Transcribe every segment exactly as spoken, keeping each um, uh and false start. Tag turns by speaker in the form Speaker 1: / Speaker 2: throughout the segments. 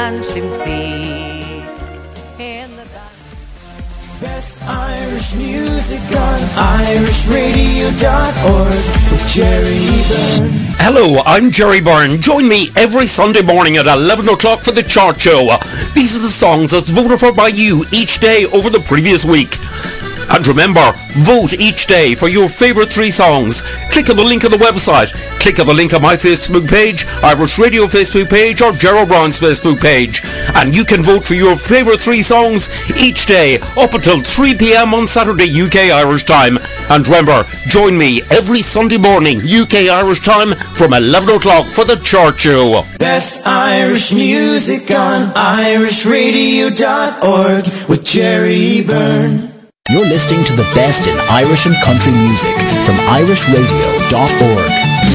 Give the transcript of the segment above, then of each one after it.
Speaker 1: dancing feet in the
Speaker 2: Best Irish music on irish radio dot org with Jerry Byrne.
Speaker 3: Hello, I'm Jerry Byrne. Join me every Sunday morning at eleven o'clock for the Chart Show. These are the songs that's voted for by you each day over the previous week. And remember, vote each day for your favourite three songs. Click on the link on the website. Click on the link on my Facebook page, Irish Radio Facebook page, or Ger O'Brien's Facebook page. And you can vote for your favourite three songs each day up until three p.m. on Saturday U K Irish time. And remember, join me every Sunday morning U K Irish time from eleven o'clock for the Chart Show.
Speaker 2: Best Irish music on irish radio dot org with Jerry Byrne.
Speaker 4: You're listening to the best in Irish and country music from irish radio dot org.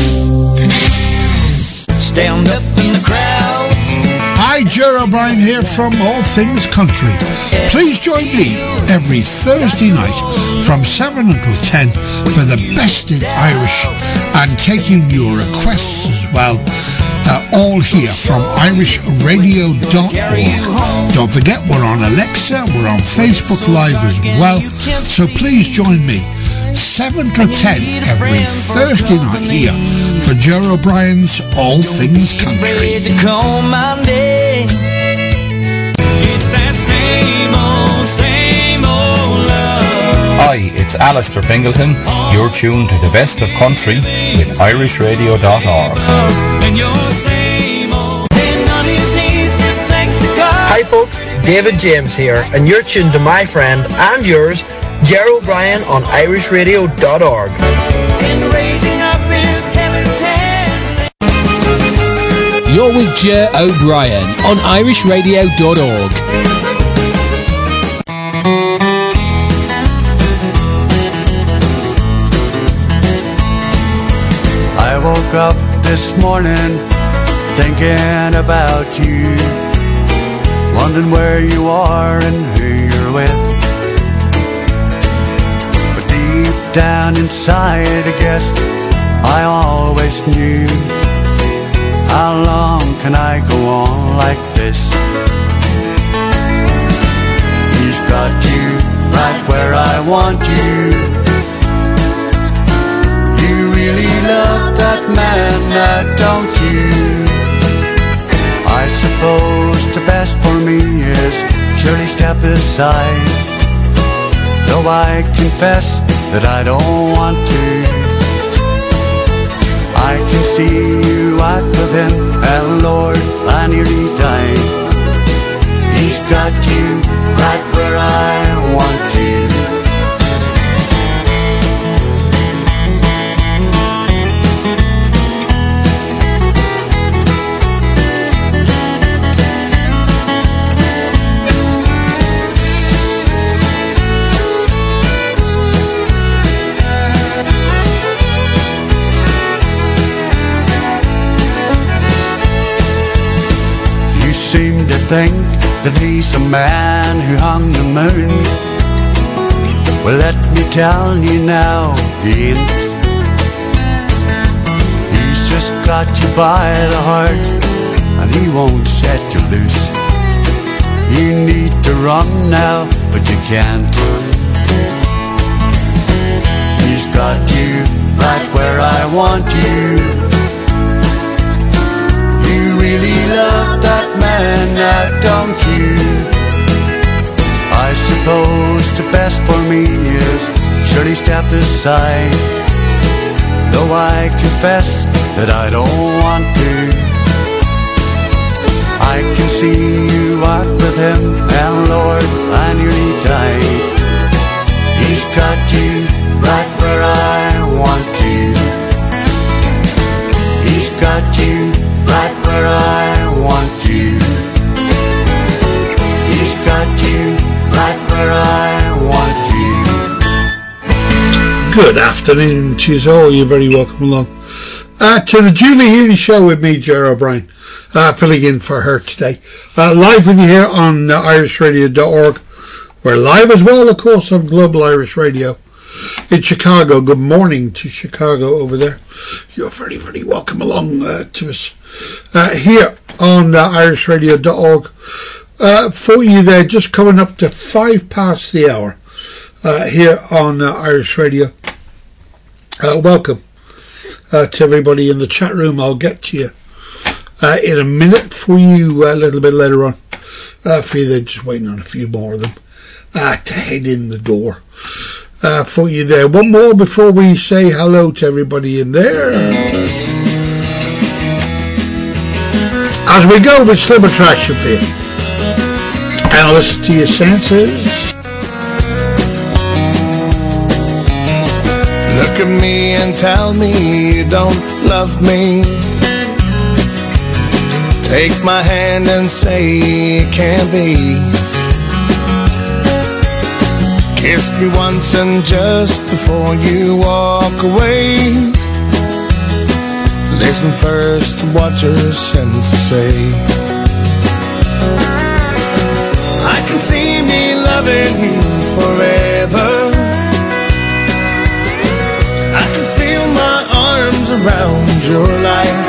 Speaker 2: Stand up in the crowd.
Speaker 5: Hi, Ger O'Brien here from All Things Country. Please join me every Thursday night from seven until ten for the best in Irish and taking your requests as well. Uh, all here from irish radio dot org. Don't forget, we're on Alexa, we're on Facebook Live as well. So please join me seven to ten every Thursday night here for Ger O'Brien's All Things Country.
Speaker 2: It's that same old, same old love.
Speaker 6: Hi, it's Alistair Fingleton. You're tuned to the best of country with irish radio dot org.
Speaker 7: Hi folks, David James here, and you're tuned to my friend and yours, Ger O'Brien on irish radio dot org.
Speaker 8: You're with Ger O'Brien on irish radio dot org.
Speaker 9: I woke up this morning thinking about you, wondering where you are and who you're with. But deep down inside, I guess I always knew, how long can I go on like this? He's got you right where I want you. You really love that man, now don't you? I suppose the best for me is surely step aside, though I confess that I don't want to. I can see you out with him, and Lord, I nearly died. He's got you right where I want you. Seem to think that he's the man who hung the moon. Well, let me tell you now, he ain't. He's just got you by the heart, and he won't set you loose. You need to run now, but you can't. He's got you right where I want you. You really love that man, now don't you? I suppose the best for me is surely step aside, though I confess that I don't want to. I can see you out with him, and Lord, I nearly died. He's got you right where I want you. He's got you right where I want you. He's got you right where I want you.
Speaker 5: Good afternoon to you all. You're very welcome along uh, to the Julie Healy Show with me, Ger O'Brien, uh, filling in for her today. Uh, live with you here on uh, irish radio dot org. We're live as well, of course, on Global Irish Radio in Chicago. Good morning to Chicago over there. You're very, very welcome along uh, to us uh, here on uh, irish radio dot org. Uh, for you there, just coming up to five past the hour uh, here on uh, Irish Radio. Uh, welcome uh, to everybody in the chat room. I'll get to you uh, in a minute for you uh, a little bit later on. Uh, for you there, just waiting on a few more of them uh, to head in the door uh, for you there. One more before we say hello to everybody in there. As we go with Slim Attraction for you. And listen to your senses.
Speaker 10: Look at me and tell me you don't love me. Take my hand and say it can't be. Kiss me once and just before you walk away, listen first to what your senses say. I can see me loving you forever. I can feel my arms around your life.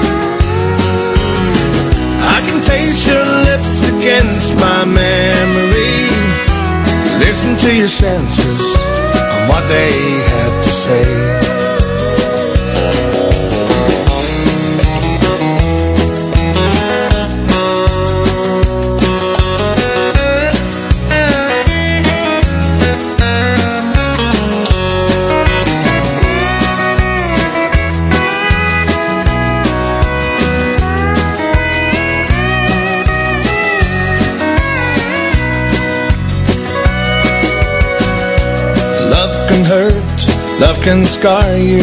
Speaker 10: I can taste your lips against my memory. Listen to your senses and what they have to say. Love can scar you.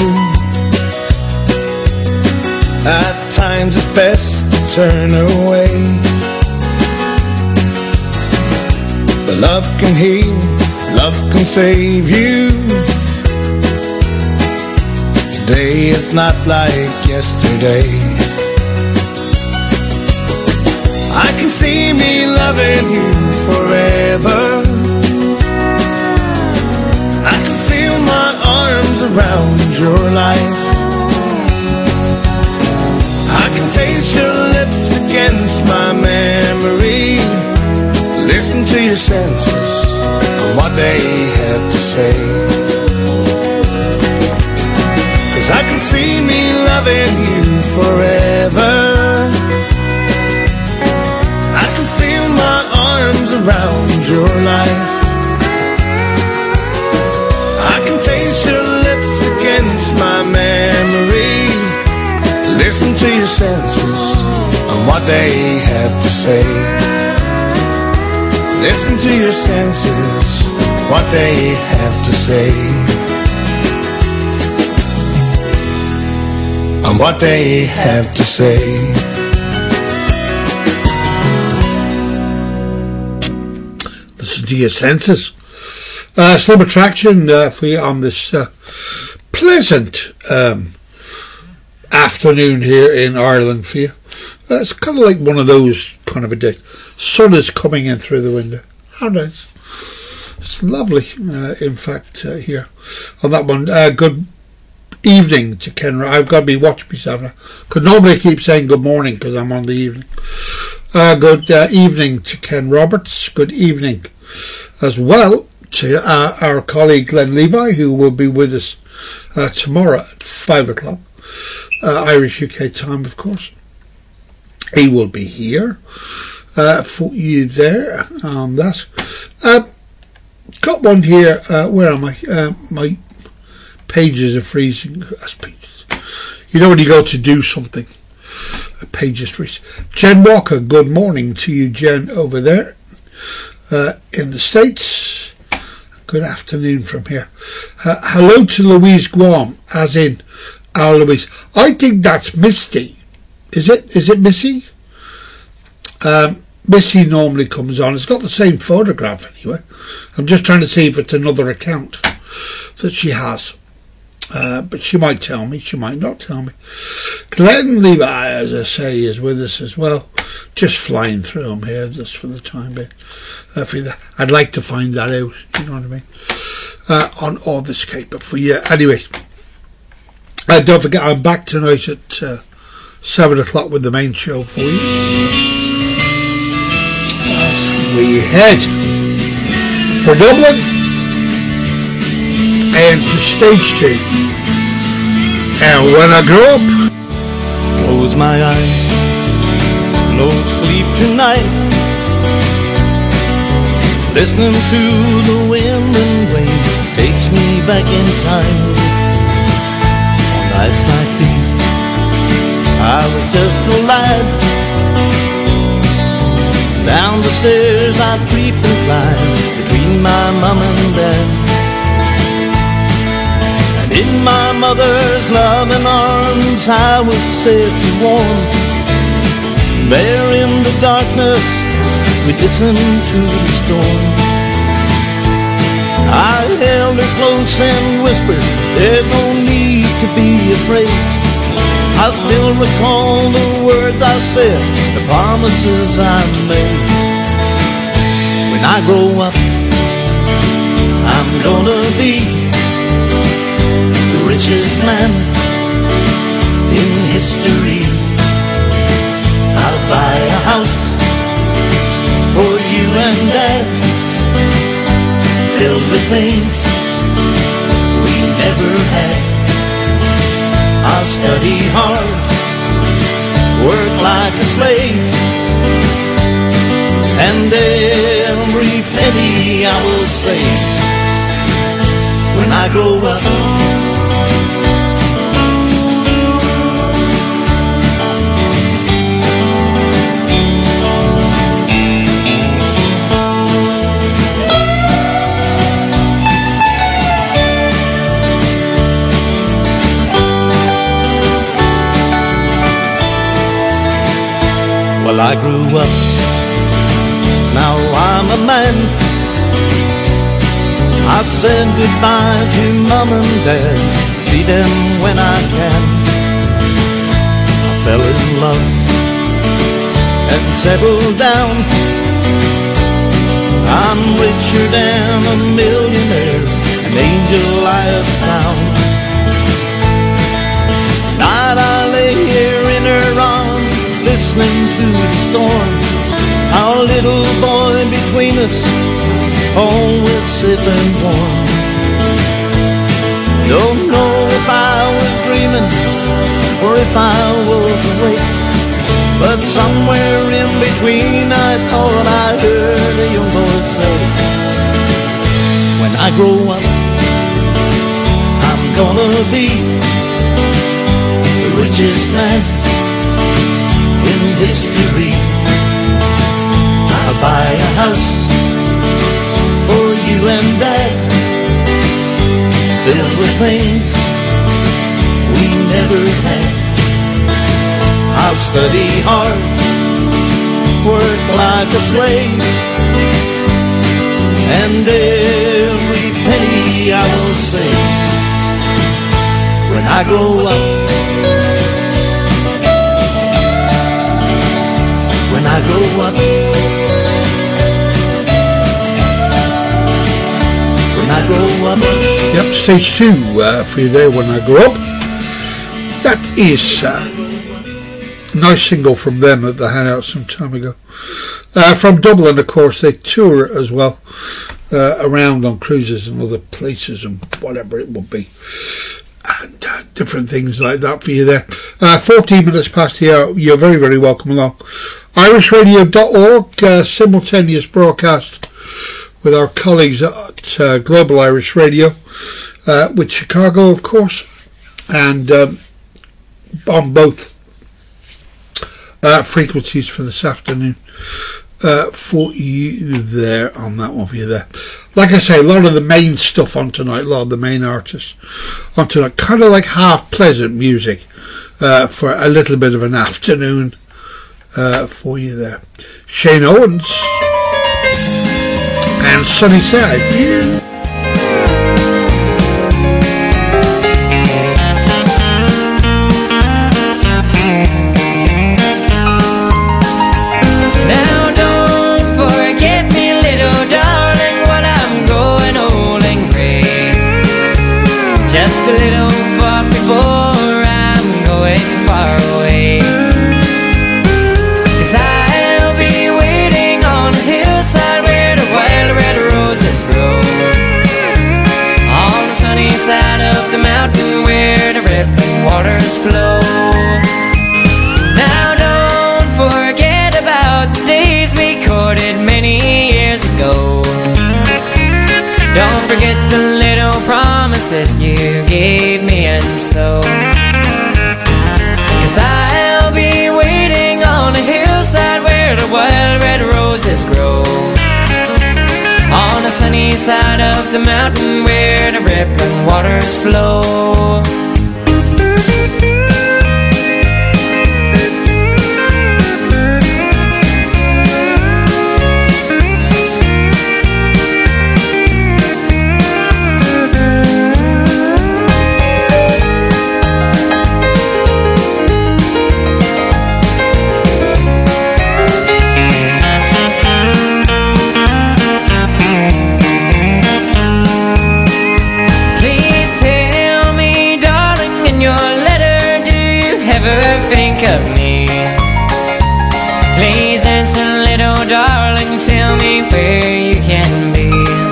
Speaker 10: At times it's best to turn away. But love can heal, love can save you. Today is not like yesterday. I can see me loving you forever. Around your life, I can taste your lips against my memory. Listen to your senses and what they have to say. 'Cause I can see me loving you forever. I can feel my arms around your life. I can taste your my memory. Listen to your senses and what they have to say. Listen to your senses, what they have to say. And what they have to say.
Speaker 5: Listen to your senses. Uh, Slim Attraction uh, for you on this uh, pleasant um, afternoon here in Ireland for you. Uh, it's kind of like one of those kind of a day. Sun is coming in through the window. How nice. It's lovely, uh, in fact, uh, here on that one. Uh, good evening to Ken. I've got to be watching myself now. Because normally I keep saying good morning because I'm on the evening. Uh, good uh, evening to Ken Roberts. Good evening as well to uh, our colleague Glenn Levi, who will be with us uh, tomorrow at five o'clock, uh, Irish U K time, of course. He will be here uh, for you there on that. Uh, got one here. Uh, where am I? Uh, my pages are freezing. You know when you go to do something, pages freeze. Jen Walker, good morning to you, Jen, over there uh, in the States. Good afternoon from here. Uh, hello to Louise Guam, as in our Louise. I think that's Misty. Is it? Is it Missy? Um, Missy normally comes on. It's got the same photograph anyway. I'm just trying to see if it's another account that she has. Uh, but she might tell me. She might not tell me. Glenn Levi, as I say, is with us as well. Just flying through them here just for the time being. Uh, for the, I'd like to find that out. You know what I mean? Uh, on all this cape. But for you, anyway. Uh, don't forget, I'm back tonight at uh, seven o'clock with the main show for you. We head for Dublin and to stage two. And when I grow up,
Speaker 10: close my eyes, no sleep tonight, listening to the wind and rain takes me back in time. On nights like these, I was just a lad. Down the stairs I creep and climb between my mom and dad. And in my mother's loving arms I was safe and warm. There in the darkness we listened to the storm. I held her close and whispered, there's no need to be afraid. I still recall the words I said, the promises I made. When I grow up, I'm gonna be the richest man in history. I'll buy a house for you and Dad, filled with things we never had. I'll study hard, work like a slave, and every penny I will save when I grow up. Well, I grew up, now I'm a man. I've said goodbye to Mom and Dad, see them when I can. I fell in love and settled down. I'm richer than a millionaire, an angel I have found. Night I lay here in her arms, listening to the storm. Our little boy between us, always safe and warm. Don't know if I was dreaming or if I was awake, but somewhere in between I thought I heard a young boy say, when I grow up, I'm gonna be the richest man in history. I'll buy a house for you and Dad, filled with things we never had. I'll study hard, work like a slave, and every penny I will save when I grow up. When I grow up, when I grow up.
Speaker 5: Yep, stage two uh, for you there, When I Grow Up. That is uh, a nice single from them that they had out some time ago. Uh, from Dublin, of course, they tour as well, uh, around on cruises and other places and whatever it would be. And uh, different things like that for you there. Uh, fourteen minutes past the hour, you're very, very welcome along. irish radio dot org, uh, simultaneous broadcast with our colleagues at uh, Global Irish Radio, uh, with Chicago, of course, and um, on both uh, frequencies for this afternoon uh, for you there on that one for you there. Like I say, a lot of the main stuff on tonight, a lot of the main artists on tonight, kind of like half pleasant music uh, for a little bit of an afternoon uh, for you there. Shane Owens and Sunny Side.
Speaker 1: Just a little far before I'm going far away.
Speaker 11: waters flow. Now don't forget about the days we courted many years ago. Don't forget the little promises you gave me, and so, 'cause I'll be waiting on a hillside where the wild red roses grow, on the sunny side of the mountain where the rippling waters flow. Think of me. Please answer, little darling, tell me where you can be.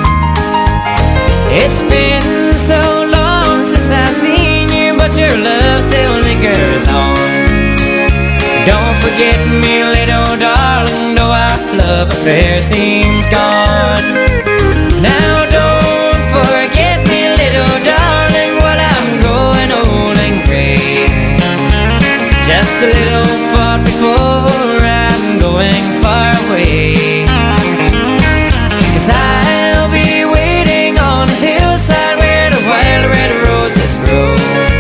Speaker 11: It's been so long since I've seen you, but your love still lingers on. Don't forget me, little darling, though our love affair seems gone. Now don't forget me, little darling, while I'm growing old and gray. Just a little thought before I'm going far away, 'cause I'll be waiting on a hillside where the wild red roses grow,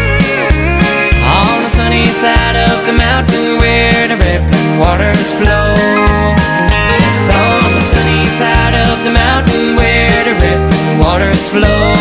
Speaker 11: on the sunny side of the mountain where the rippling waters flow. Yes, on the sunny side of the mountain where the rippling waters flow.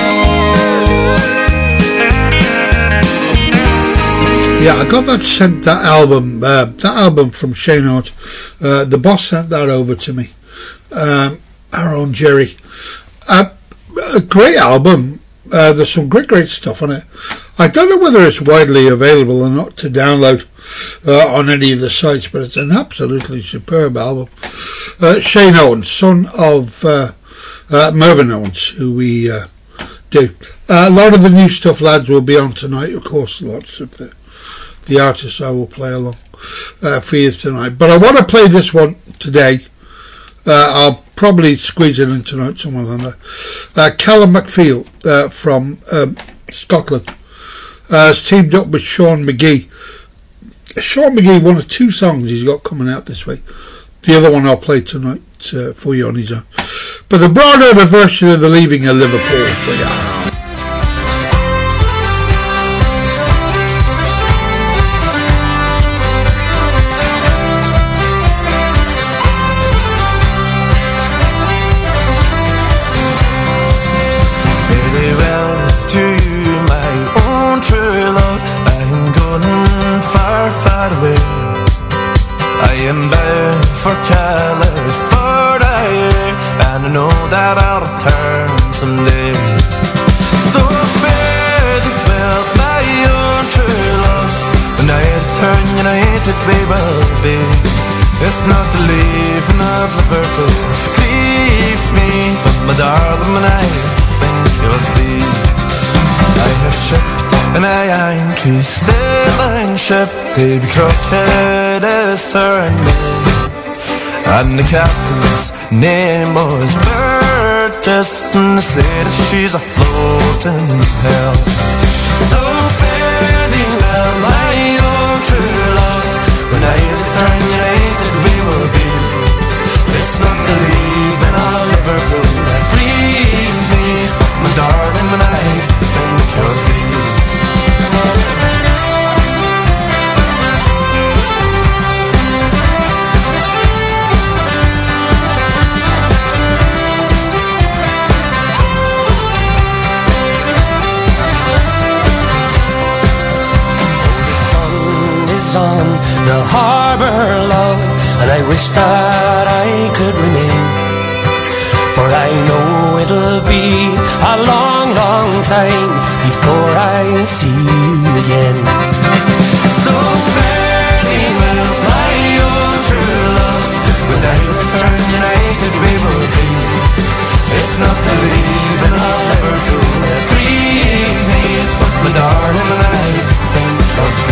Speaker 5: Yeah, I got that sent, that album, uh, that album from Shane Hart. Uh, the boss sent that over to me. Um, our own Jerry. Uh, a great album. Uh, there's some great, great stuff on it. I don't know whether it's widely available or not to download uh, on any of the sites, but it's an absolutely superb album. Uh, Shane Owens, son of uh, uh, Mervyn Owens, who we uh, do. Uh, a lot of the new stuff, lads, will be on tonight, of course. Lots of the the artists I will play along uh, for you tonight. But I want to play this one today. Uh, I'll probably squeeze it in tonight, somewhere like that. Uh, Callum McPhail uh, from um, Scotland uh, has teamed up with Sean McGee. Sean McGee, one of two songs he's got coming out this week. The other one I'll play tonight uh, for you on his own. But they brought out a version of the Leaving of Liverpool for you.
Speaker 2: I am bound for California, and I know that I'll return someday. So fare thee well, my own true love. When I return, united we will be. It's not the leaving of Liverpool that grieves me, but my darling, when I think of thee. I have shipped an Yankee sailing ship, Davy Crockett is her name, and the captain's name was Burgess, and they say that she's afloat in hell. So fare thee well, my own true love. When I return, united we will be. It's not the leaving of Liverpool that grieves me, my darling, when I think of thee.
Speaker 12: On the harbour, love, and I wish that I could remain, for I know it'll be a long, long time before I see you again.
Speaker 2: So fare thee well, my own true love. When I return, united we will be. It's not the leaving of Liverpool that grieves me, but my darling, when I think of thee.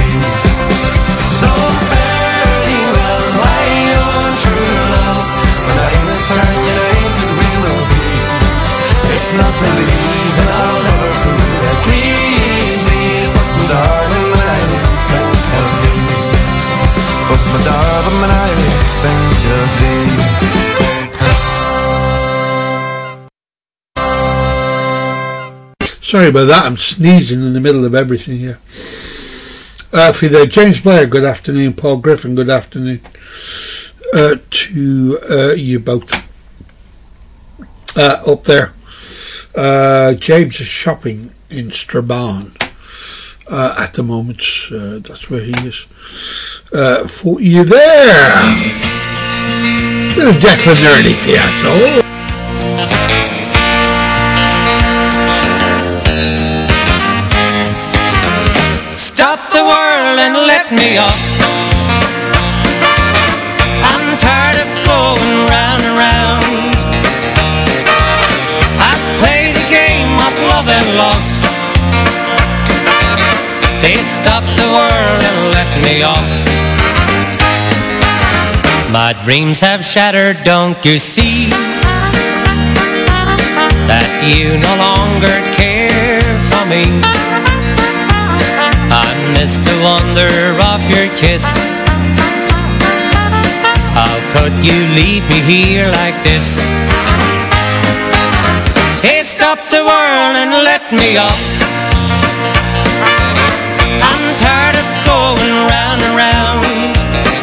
Speaker 5: Sorry about that, I'm sneezing in the middle of everything here. Uh, for the James Blair, good afternoon. Paul Griffin, good afternoon uh, to uh, you both uh, up there. Uh, James is shopping in Strabane uh, at the moment. Uh, that's where he is. Uh, for you there. Little Declan Nerdy for you, so.
Speaker 11: Stop the world and let me off. I'm tired of going round and round. I've played a game of love and lost. They stop the world and let me off. My dreams have shattered, don't you see? That you no longer care for me. I miss the wonder of your kiss. How could you leave me here like this? Hey, stop the world and let me off. I'm tired of going round and round.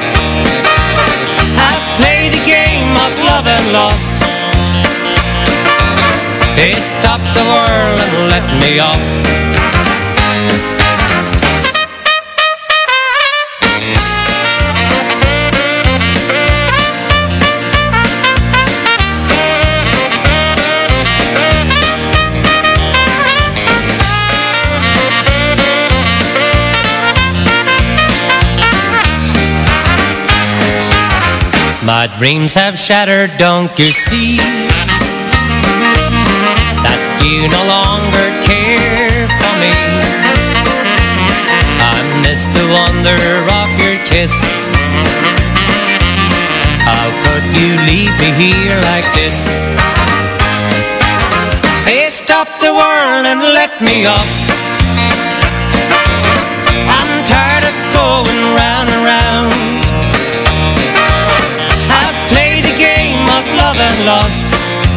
Speaker 11: I've played a game of love and lost. Hey, stop the world and let me off. My dreams have shattered, don't you see? That you no longer care for me. I miss the wonder of your kiss. How could you leave me here like this? Hey, stop the world and let me off. I'm tired of going round and round. Love and lost.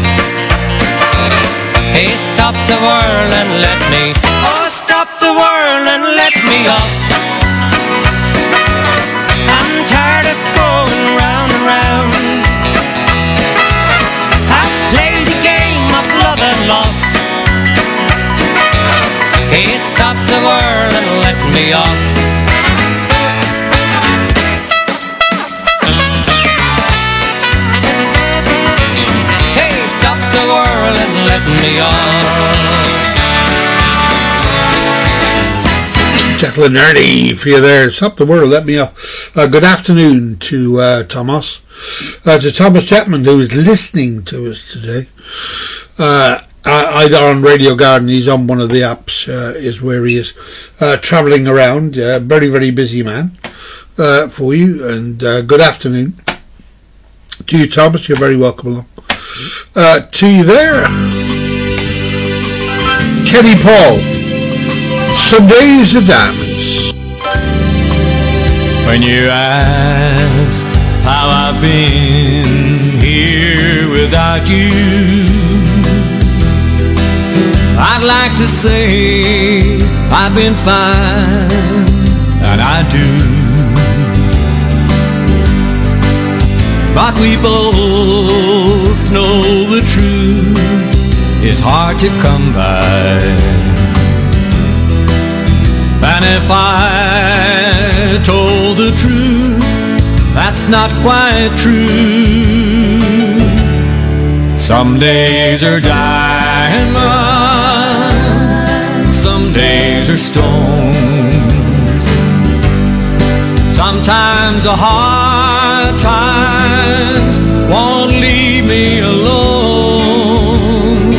Speaker 11: Hey, stop the world and let me. Oh, stop the world and let me off. I'm tired of going round and round. I've played a game of love and lost. Hey, stop the world and let me off. And let me off.
Speaker 5: Declan Nerdy for you there. Stop the world, let me off. Uh, good afternoon to uh, Thomas. Uh, to Thomas Chapman, who is listening to us today. Uh, either on Radio Garden, he's on one of the apps, uh, is where he is uh, travelling around. Uh, very, very busy man uh, for you. And uh, good afternoon to you, Thomas. You're very welcome along. Uh, to you there, Kenny Paul. Some days are diamonds.
Speaker 13: When you ask how I've been here without you, I'd like to say I've been fine, and I do. But we both know the truth is hard to come by. And if I told the truth, that's not quite true. Some days are diamonds, some days are stones. Sometimes the hard times won't leave me alone.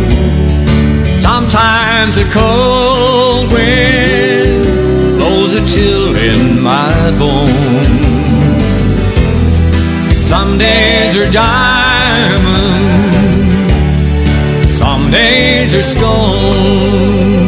Speaker 13: Sometimes a cold wind blows a chill in my bones. Some days are diamonds, some days are stones.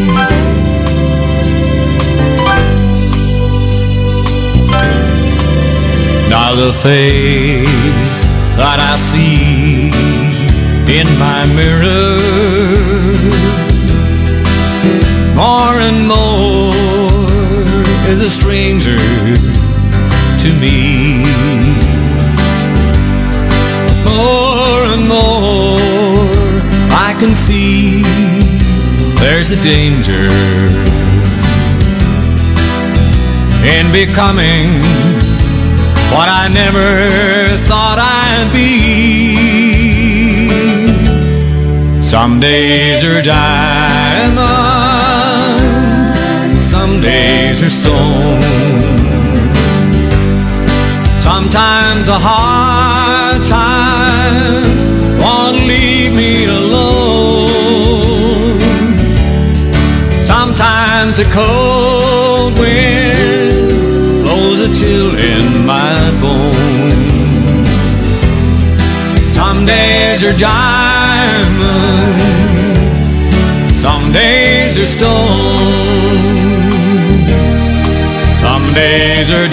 Speaker 13: Now the face that I see in my mirror more and more is a stranger to me. More and more I can see there's a danger in becoming what I never thought I'd be. Some days are diamonds, some days are stones. Sometimes the hard times won't leave me alone. Sometimes the cold wind blows a chill in my bones. Some days are diamonds, some days are stones. Some days are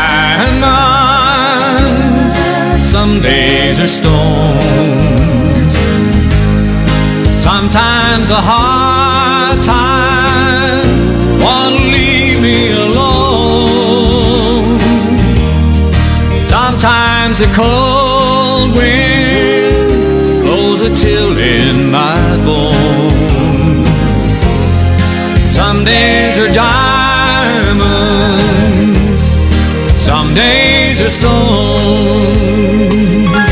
Speaker 13: diamonds, some days are stones. Sometimes the hard times won't leave me alone. Sometimes the cold wind blows a chill in my bones. Some days are diamonds, some days are stones.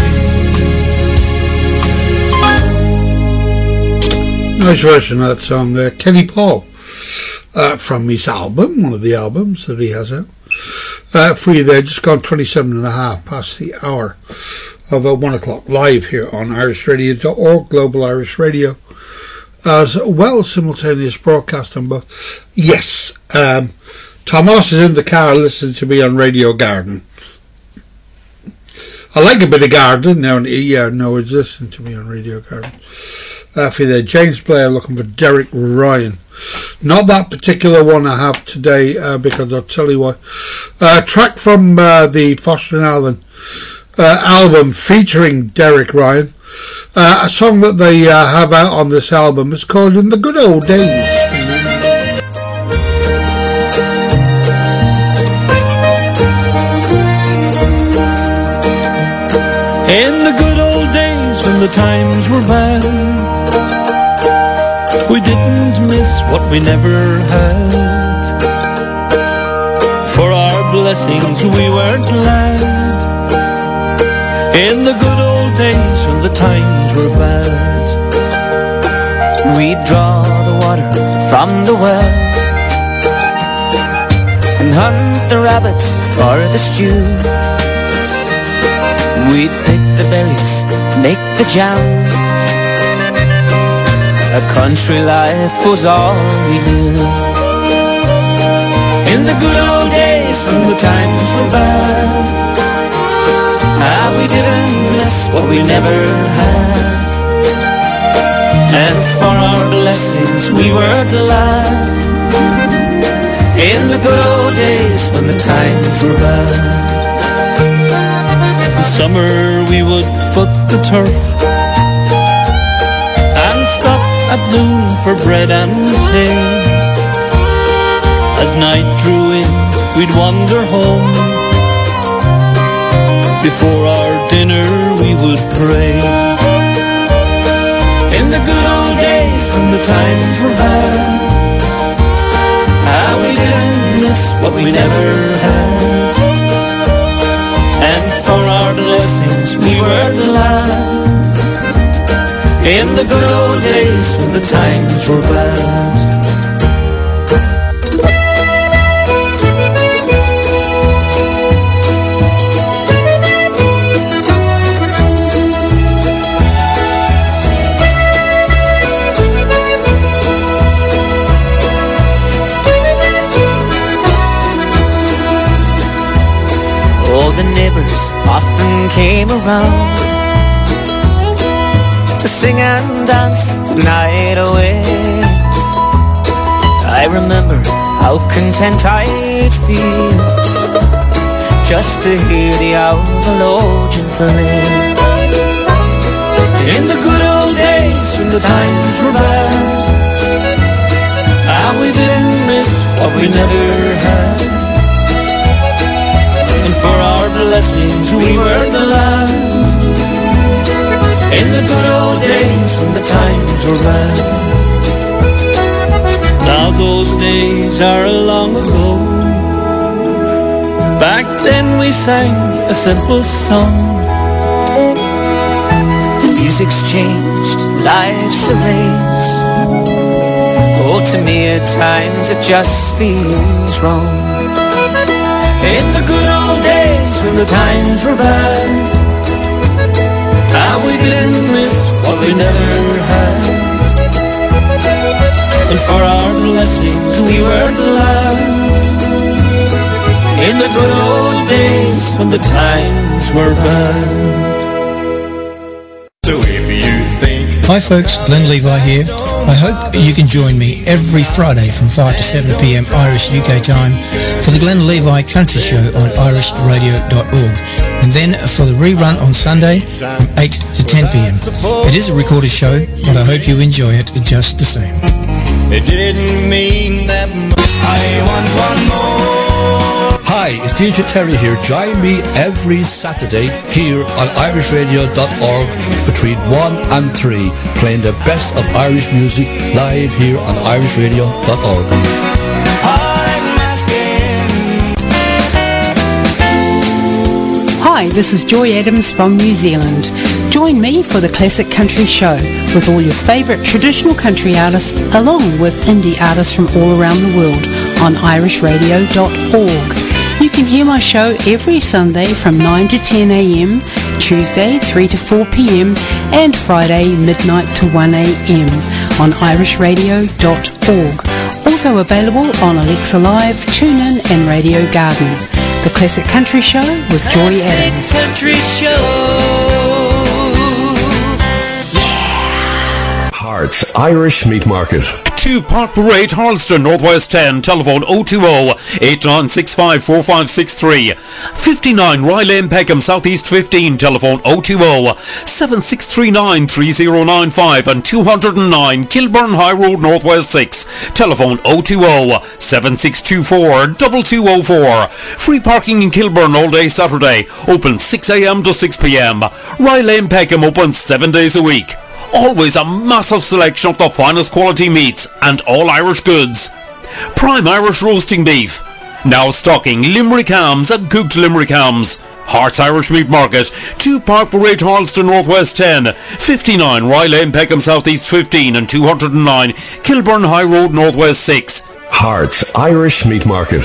Speaker 5: Nice version of that song there. Kenny Paul, uh, from his album, one of the albums that he has out. Uh, for you there, just gone twenty-seven and a half past the hour of uh, one o'clock live here on irish radio dot org, Global Irish Radio, as well simultaneous broadcast on both. Yes, um, Thomas is in the car listening to me on Radio Garden. I like a bit of Garden now. Yeah, no, he's listening to me on Radio Garden. Uh, for you there, James Blair looking for Derek Ryan. Not that particular one I have today, uh, because I'll tell you why. Uh, track from uh, the Foster and Allen uh, album featuring Derek Ryan. Uh, a song that they uh, have out on this album is called In the Good Old Days.
Speaker 14: In the good old days when the times were bad, we didn't miss what we never had. For our blessings we were glad. In the good old days when the times were bad,
Speaker 1: we'd draw the water from the well and hunt the rabbits for the stew. We'd pick the berries, make the jam. A country life was all we knew. In the good old days when the times were bad, ah, we didn't miss what we never had. And for our blessings we were glad. In the good old days when the times were bad.
Speaker 14: In summer we would foot the turf and stop at noon for bread and tea. As night drew in, we'd wander home. Before our dinner we would pray.
Speaker 1: In the good old days when the times were bad, ah, we didn't miss what we never had. And for our blessings we were glad. In the good old days when the times were bad. Oh, the neighbors often came around to sing and dance the night away. I remember how content I'd feel just to hear the Avalogian play. In the good old days when the times were bad, ah, we what we never had. And for our blessings we were the land in the good old days when the times were bad.
Speaker 14: Now those days are long ago. Back then we sang a simple song.
Speaker 11: The music's changed, life's a race. Oh, to me at times it just feels wrong.
Speaker 1: In the good old days when the times were bad, how we didn't miss what we never had. And for our blessings we were glad in the good old days when the times were bad.
Speaker 15: So if you think...
Speaker 16: Hi folks, Glenn Levi here. I hope you can join me every Friday from five to seven p.m. Irish U K time for the Glenn Levi Country Show on irish radio dot org, and then for the rerun on Sunday from eight to ten p.m. It is a recorded show, but I hope you enjoy it just the same.
Speaker 15: It didn't mean that much. I want one more.
Speaker 17: Hi, it's D J Terry here. Join me every Saturday here on irish radio dot org between one and three, playing the best of Irish music live here on irish radio dot org.
Speaker 18: Hi, this is Joy Adams from New Zealand. Join me for the Classic Country Show with all your favourite traditional country artists along with indie artists from all around the world on irish radio dot org. You can hear my show every Sunday from nine to ten a.m, Tuesday three to four p.m, and Friday midnight to one a.m. on irish radio dot org. Also available on Alexa Live, TuneIn and Radio Garden. The Classic Country Show with Joy Adams.
Speaker 1: Classic Country Show.
Speaker 19: Hearts Irish Meat Market.
Speaker 3: two Park Parade, Harleston, Northwest ten, telephone oh two oh, eight nine six five, four five six three. fifty-nine Rye Lane, Peckham, Southeast fifteen, telephone oh two oh, seven six three nine, three oh nine five, and two oh nine Kilburn High Road, Northwest six, telephone oh two oh, seven six two four, two two oh four. Free parking in Kilburn all day Saturday, open six a.m. to six p.m. Rye Lane, Peckham, open seven days a week. Always a massive selection of the finest quality meats and all Irish goods. Prime Irish roasting beef. Now stocking Limerick hams and cooked Limerick hams. Hearts Irish Meat Market, two Park Parade, Harleston, Northwest ten, fifty-nine Rye Lane, Peckham, Southeast fifteen, and two oh nine Kilburn High Road, Northwest six.
Speaker 19: Hearts Irish Meat Market.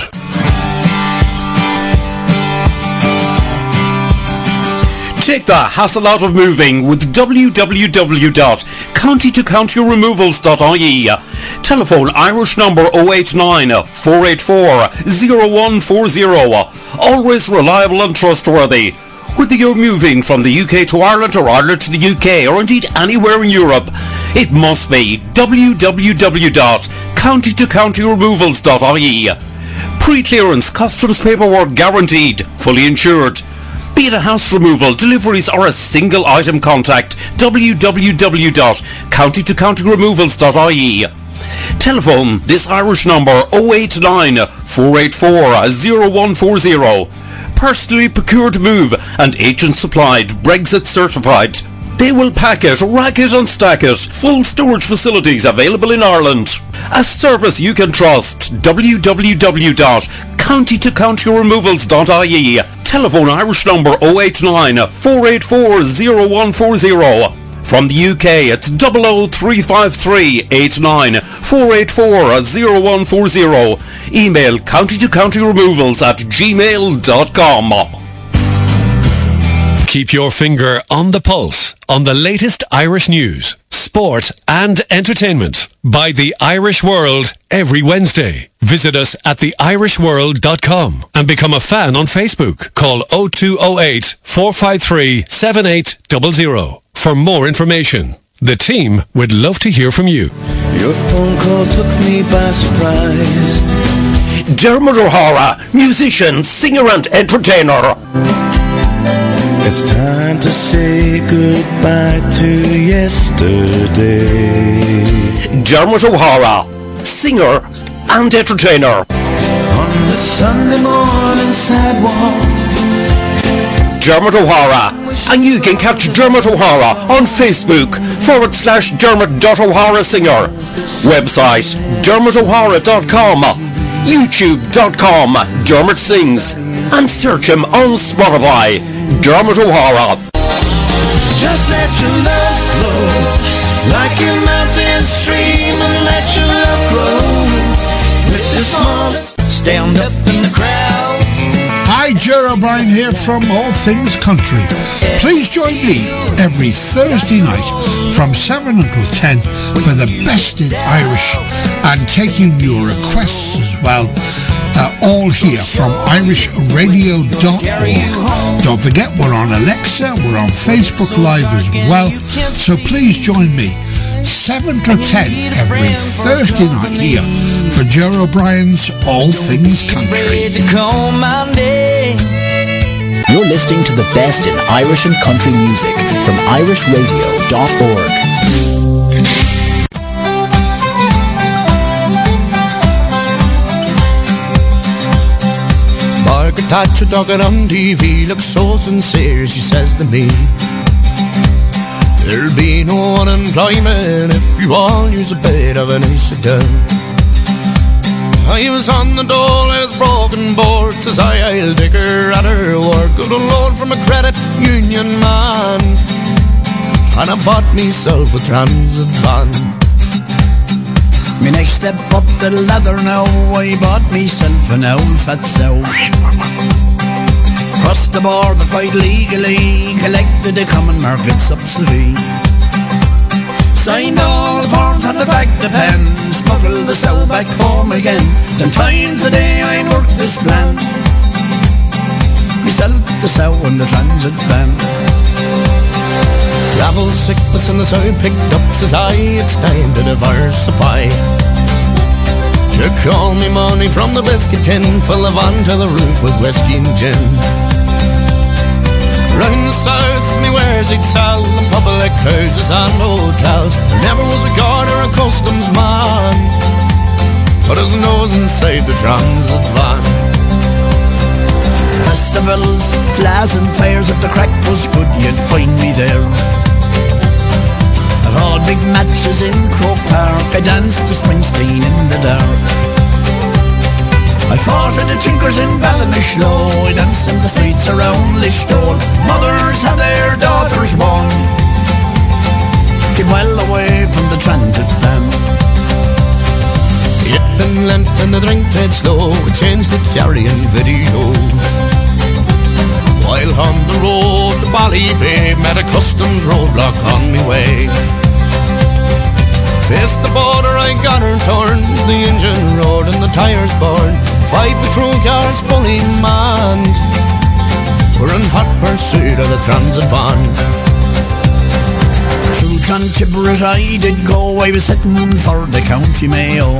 Speaker 3: Take the hassle out of moving with w w w dot county to county removals dot I E. Telephone Irish number oh eight nine, four eight four, oh one four oh. Always reliable and trustworthy. Whether you're moving from the U K to Ireland or Ireland to the U K or indeed anywhere in Europe, it must be w w w dot county to county removals dot I E. Pre-clearance customs paperwork guaranteed, fully insured. Be it a house removal, deliveries or a single item, contact w w w dot county to county removals dot I E. Telephone this Irish number oh eight nine, four eight four, oh one four oh. Personally procured move and agent supplied, Brexit certified. They will pack it, rack it and stack it. Full storage facilities available in Ireland. A service you can trust. w w w dot county to county removals dot I E. Telephone Irish number oh eight nine, four eight four, oh one four oh. From the U K, it's double oh three five three, eight nine, four eight four, oh one four oh. Email county to county removals at gmail dot com.
Speaker 20: Keep your finger on the pulse on the latest Irish news, sport and entertainment by The Irish World every Wednesday. Visit us at the irish world dot com and become a fan on Facebook. Call oh two oh eight, four five three, seven eight zero zero for more information. The team would love to hear from you.
Speaker 1: Your phone call took me by surprise.
Speaker 3: Dermot O'Hara, musician, singer and entertainer.
Speaker 1: It's time to say goodbye to yesterday.
Speaker 3: Dermot O'Hara, singer and entertainer.
Speaker 15: On the Sunday morning sidewalk,
Speaker 3: Dermot O'Hara. And you can catch Dermot O'Hara on Facebook forward slash Dermot.O'Hara Singer. Website dermot o'hara dot com. YouTube dot com Dermot Sings. And search him on Spotify. Dermot O'Hara.
Speaker 15: just let your love flow like a mountain stream, and let your love grow with the smallest. Stand up in the crowd.
Speaker 5: Hi, Ger O'Brien here from All Things Country. Please join me every Thursday night from seven until ten for the best in Irish, and taking your requests as well, uh, all here from irish radio dot org. Don't forget, we're on Alexa, we're on Facebook Live as well, so please join me seven to ten every Thursday night here for Ger O'Brien's All Things Country.
Speaker 4: You're listening to the best in Irish and country music from irish radio dot org.
Speaker 13: Margaret Thatcher talking on T V looks so sincere. She says to me, there'll be no unemployment if you all use a bit of an incident. I was on the dole, I was broken board, says I, I'll take her at her work. Got a loan from a credit union man, and I bought myself a transit van.
Speaker 21: Me next step up the ladder now, I bought myself an old fat sow. Crossed the border quite legally, collected a common market subsidy. Signed all the forms, had to back the pen, smuggled the sow back home again. Ten times a day I'd work this plan, myself the sow and the transit van.
Speaker 13: Travel sickness and the sow picked up, says I, it's time to diversify. Took all me money from the biscuit tin, full of onto the roof with whiskey and gin. Round the south, me wares he'd sell in public houses and hotels. There never was a guard or a customs man put his nose inside the transit van.
Speaker 21: Festivals, flags and fairs, if the crack was good, you'd find me there. At all big matches in Croke Park, I danced to Springsteen in the dark. I fought with the Tinkers in Ballinasloe, I danced in the streets around Listowel. Mothers had their daughters born, keep well away from the transit van.
Speaker 13: Yip and lent and the drink played slow, we changed the carrying video. While on the road to Ballybay, met a customs roadblock on me way. Faced the border, I got her torn, the engine roared and the tires burned. Five patrol cars fully manned, we're in hot pursuit of the transit van.
Speaker 21: Through Trantibret I did go, I was heading for the County Mayo.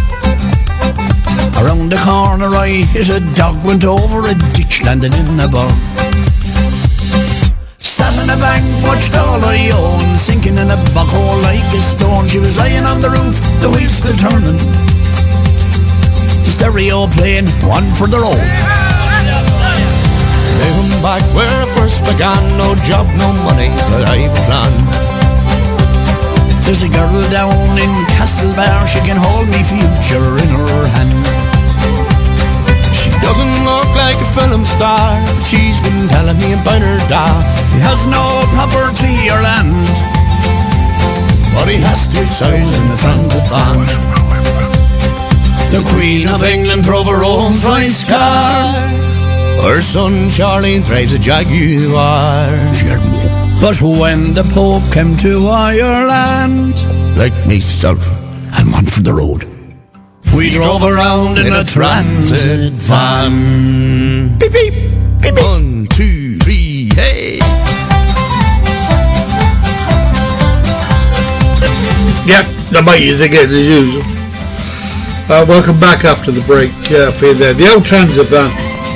Speaker 21: Around the corner I hit a dog, went over a ditch, landed in a bar. Sat in a bank, watched all I own, sinking in a bog hole like a stone. She was lying on the roof, the wheels still turning, the stereo playing One for the Road.
Speaker 13: Down back where I first began, no job, no money, but I've a plan.
Speaker 21: There's a girl down in Castlebar, she can hold me future in her hand.
Speaker 13: She doesn't look like a film star, but she's been telling me about her dad.
Speaker 21: He has no property or land,
Speaker 13: but he has two sons in the transit van.
Speaker 21: The Queen of England drove her own race car,
Speaker 13: her son Charlie drives a Jaguar.
Speaker 21: But when the Pope came to Ireland,
Speaker 13: like myself
Speaker 21: and One for the Road, we drove around in a transit van.
Speaker 13: Beep, beep, beep, beep. One, two, three, hey!
Speaker 5: Yep, the music as usual. Uh, welcome back after the break uh, for you there. The old transit van.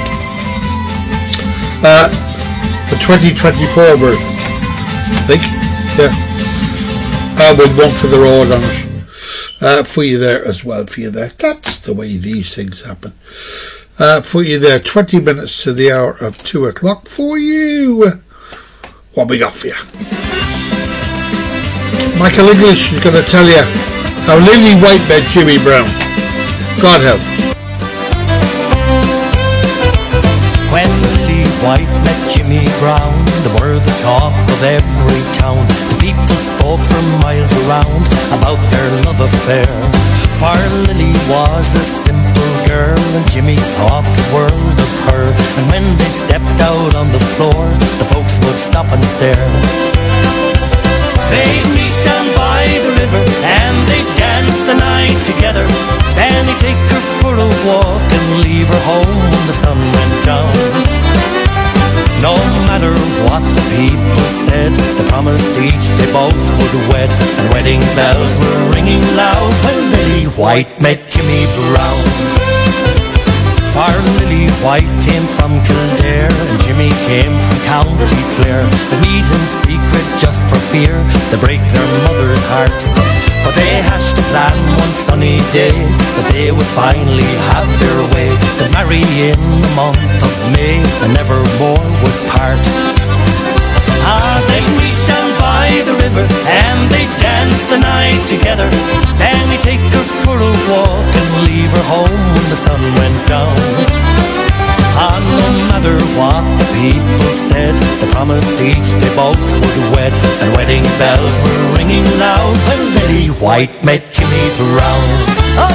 Speaker 5: Uh, the twenty twenty-four version, I think. Yeah. Uh, with One for the Road on it. uh, for you there as well for you there. That's the way these things happen. Uh, for you there, twenty minutes to the hour of two o'clock for you. What we got for you? Michael English is going to tell you how Lily White met Jimmy Brown. God help.
Speaker 21: When Lily White met Jimmy Brown, they were the talk of every town. The people spoke for miles around about their love affair. For Lily was a simple girl and Jimmy thought the world of her. And when they stepped out on the floor, the folks would stop and stare. They'd meet down by the river and they'd dance the night together. Then he'd take her for a walk and leave her home when the sun went down. No matter what the people said, they promised each they both would wed. And wedding bells were ringing loud when Lily White met Jimmy Brown. For Lily White came from Kildare and Jimmy came from County Clare. They meet in secret just for fear they break their mothers' hearts. But they hatched a plan one sunny day that they would finally have their way. They'd marry in the month of May and never more would part. Ah, they'd meet down by the river and they'd dance the night together. Then he'd take her for a walk and leave her home when the sun went down. Ah, no matter what the people said, they promised each they both would wed. And wedding bells were ringing loud when Lily White met Jimmy Brown. Oh!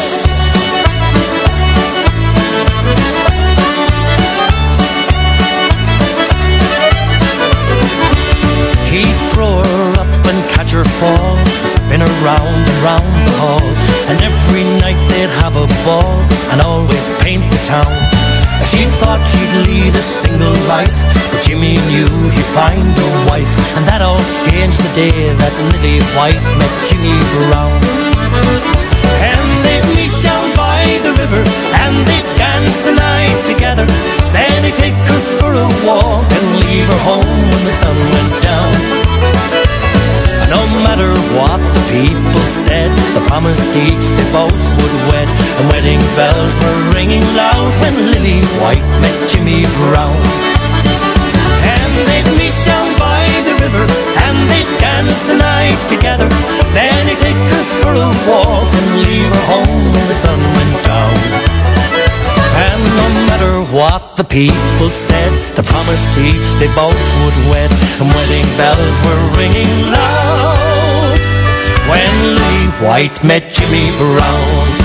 Speaker 21: He'd throw her up and catch her fall, spin her round and round the hall. And every night they'd have a ball and always paint the town. She thought she'd lead a single life, but Jimmy knew he'd find a wife. And that all changed the day that Lily White met Jimmy Brown. And they'd meet down by the river and they'd dance the night together. Then he'd take her for a walk and leave her home when the sun went down. And no matter what the people said, they promised each they both would wed. And wedding bells were ringing loud when Lily White met Jimmy Brown. And they'd meet down by the river and they'd dance the night together. Then he'd take her for a walk and leave her home when the sun went down. And no matter what the people said, they promised each they both would wed. And wedding bells were ringing loud when Lily White met Jimmy Brown.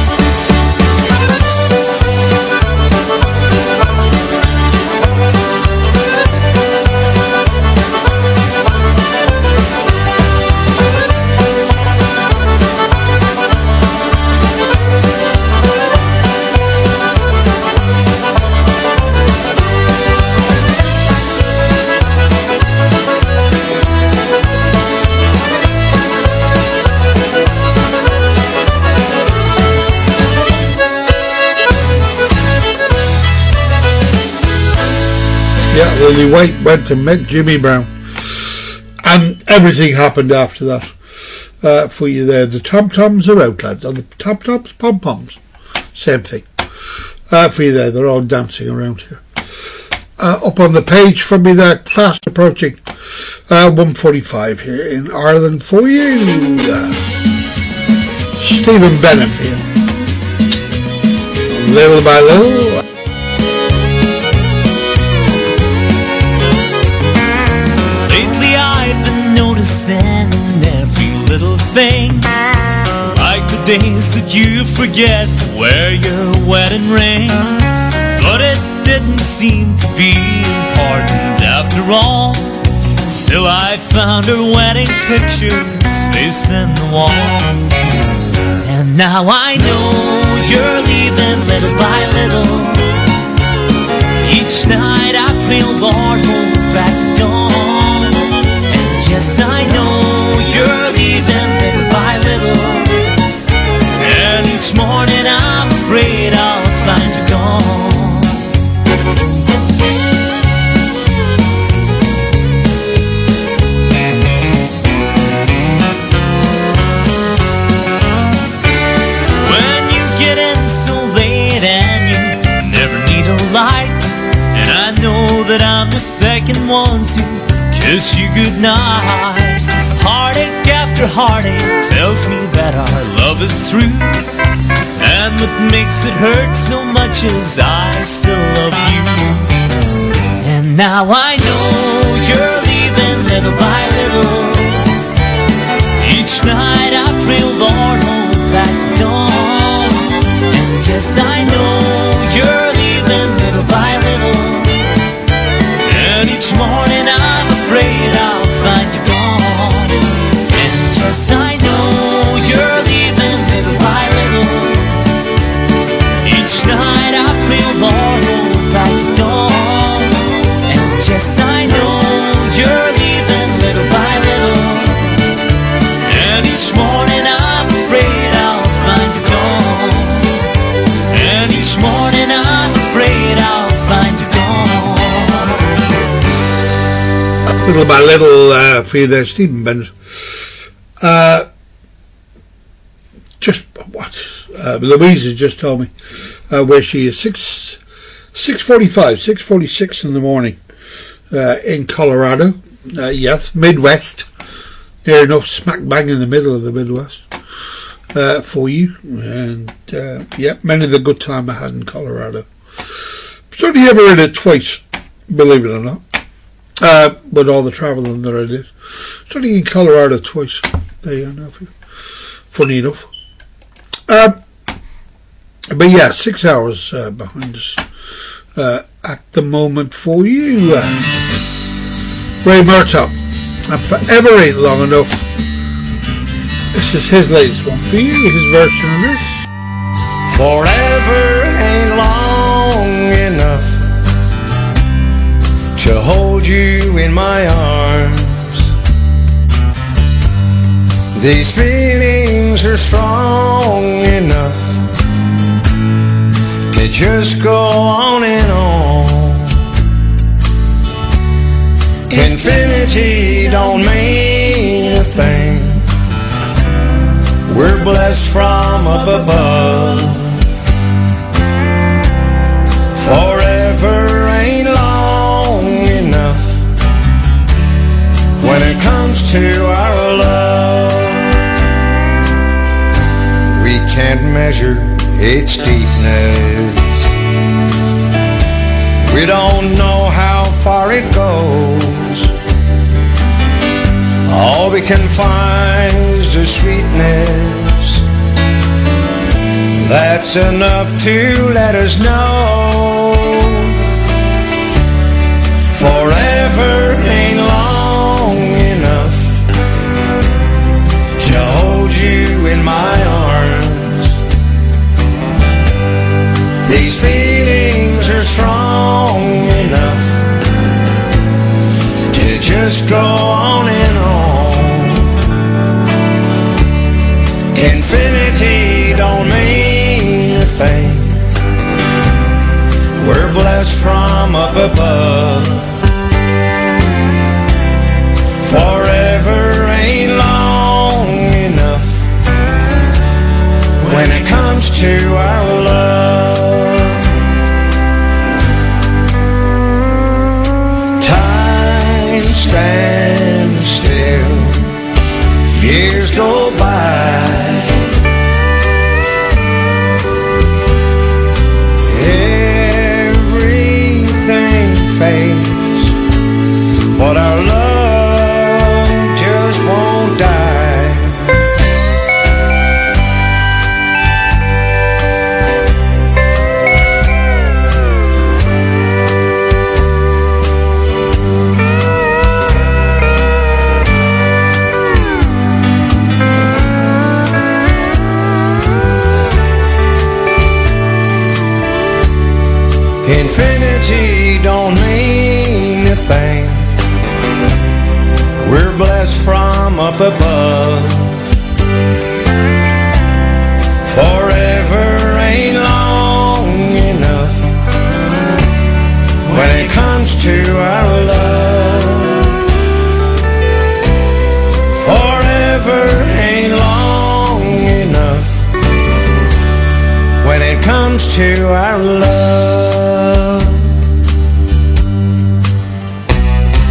Speaker 5: Yeah, Lily White went and met Jimmy Brown. And everything happened after that uh, for you there. The tom-toms are out, lads. And the tom-toms, pom-poms, same thing. Uh, for you there, they're all dancing around here. Uh, up on the page for me there, fast approaching uh, one forty-five here in Ireland for you. Uh, Stephen Bennett here. Little by little.
Speaker 1: Every little thing, like the days that you forget to wear your wedding ring. But it didn't seem to be important after all, till I found her wedding picture facing the wall. And now I know you're leaving little by little. Each night I pray, Lord, hold back the dawn. Yes, I know you're leaving little by little. And each morning I'm afraid I'll find you gone. didn't want to kiss you goodnight. Heartache after heartache tells me that our love is through. And what makes it hurt so much is I still love you. And now I know you're leaving little by little. Each night I pray, Lord, hold that dawn. And yes, I know you're leaving little by little. And each morning I'm afraid I'll find you gone. And yes, I know you're leaving little by little. Each night I pray, Lord, hold that dawn. And yes, I know you're leaving little by little. And each morning I'm afraid I'll find you gone. And each morning I'm afraid I'll find you gone.
Speaker 5: Little by little uh, for you there, Stephen Bennett. Uh, just what? Uh, Louise has just told me uh, where she is. Six six forty-five, six forty-six in the morning uh, in Colorado. Uh, yes, Midwest. Near enough, smack bang in the middle of the Midwest uh, for you. And uh, yeah, many the good time I had in Colorado. I've only ever read it twice, believe it or not. Uh, with all the travelling that I did. It's only in Colorado twice. There you go. Funny enough. Um, but yeah, six hours uh, behind us uh, at the moment for you. Uh, Ray Murtaugh. And Forever Ain't Long Enough. This is his latest one for you, his version of this.
Speaker 9: Forever ain't long enough to hold you in my arms. These feelings are strong enough to just go on and on. Infinity don't mean a thing. We're blessed from up above. Forever ain't long enough when it comes to our love. We can't measure its deepness. We don't know how far it goes. All we can find is the sweetness. That's enough to let us know. Forever ain't long enough to hold you in my arms. These feelings are strong enough to just go on and on. Infinity don't mean a thing. We're blessed from up above. Forever ain't long enough when it comes to our love. Time stands still, years go by. Everything fades, but our love just won't die. Infinity don't mean a thing. We're blessed from up above. Forever ain't long enough when it comes to our love. Forever ain't long enough when it comes to our love.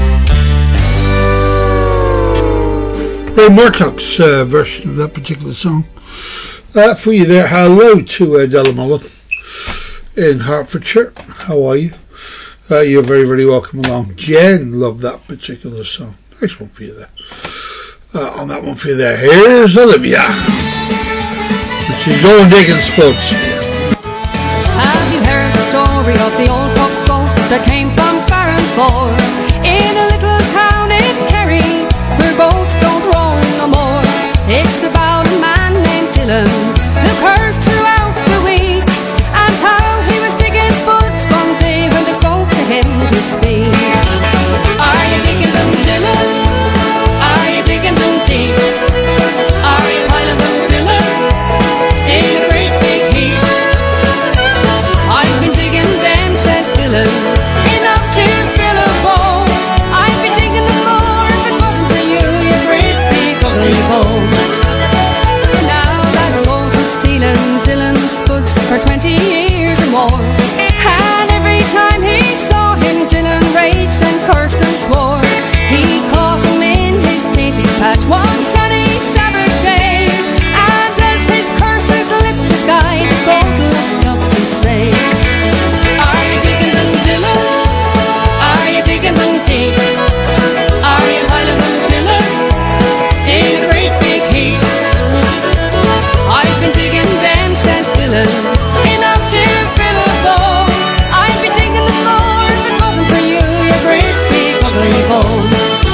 Speaker 5: Ray Murdoch's uh, version of that particular song. Uh, for you there, hello to uh, Della Mullen in Hertfordshire. How are you? Uh, you're very, very welcome along. Jen loved that particular song. Nice one for you there. Uh, on that one for you there, here's Olivia. She's going digging spots.
Speaker 6: Have you heard the story of the old puck boat that came from Farranfore? In a little town in Kerry, where boats don't roll no more. It's about a man named Dylan who cursed throughout the week, and how he was digging spuds one day when they spoke to him to speak. Are you digging them, Dylan? Are you digging them deep? Are you piling them, Dylan, in a great big heap? I've been digging them, says Dylan, enough to fill a boat. I'd be digging them more if it wasn't for you, you great big ugly boat. Now that boat was stealing Dylan's spuds for twenty years or more, and every time he saw him, Dylan raged and cursed and swore. He caught him in his daisy patch one sunny Sabbath day, and as his curses lit the sky, the boat looked up to say, are you digging them, Dylan? Are you digging them deep? Are you piling them, Dylan, in a great big heap? I've been digging them, says Dylan, enough to fill a boat. I'd be digging them more if it wasn't for you, you great big ugly boat.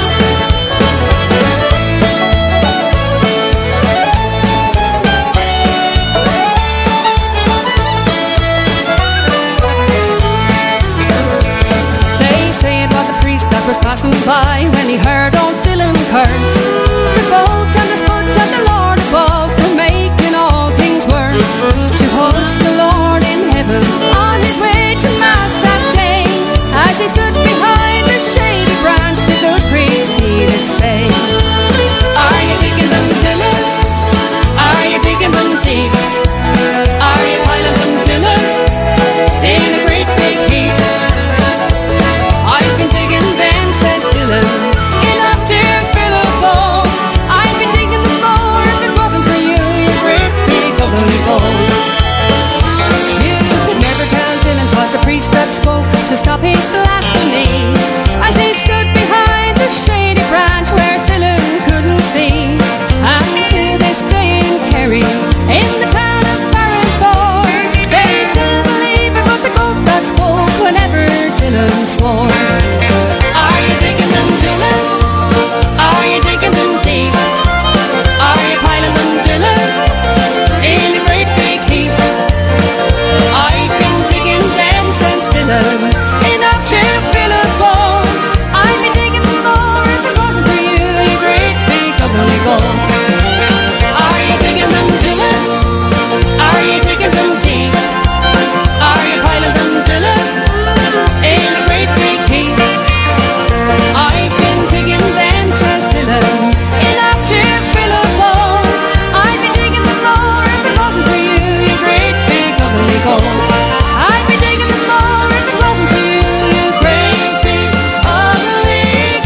Speaker 6: Was passing by when he heard old Dylan curse the boat and the spuds and the Lord above for making all things worse. To hush the Lord in heaven on his way to mass that day, as he stood behind the shady branch, the good priest he did say, are you digging them, Dylan? Are you digging them deep? Are you piling them, Dylan, in a great big heap? I've been digging them, says Dylan, enough to fill a boat. I'd be digging them more if it wasn't for you, you great big ugly boat. You could never tell Dylan 'twas the priest that spoke to stop his blasphemy, as he stood behind the shady branch where Dylan couldn't see. And to this day in Kerry, in the town of Farranfore, they still believe it was the goat that spoke whenever Dylan swore. Are you digging them, Dylan? Are you digging them deep? Are you piling them, Dylan, in a great big heap? I've been digging them, says Dylan, enough to fill a boat. I'd be digging them more if it wasn't for you, you great big ugly boat. Are you digging them, Dylan? Are you digging them deep? Are you piling them, Dylan, in a great big heap? I've been digging them, says Dylan, enough to fill a boat. I'd be digging them more if it wasn't for you, you great big ugly goat. I'd be digging them more if it wasn't for you, you great big ugly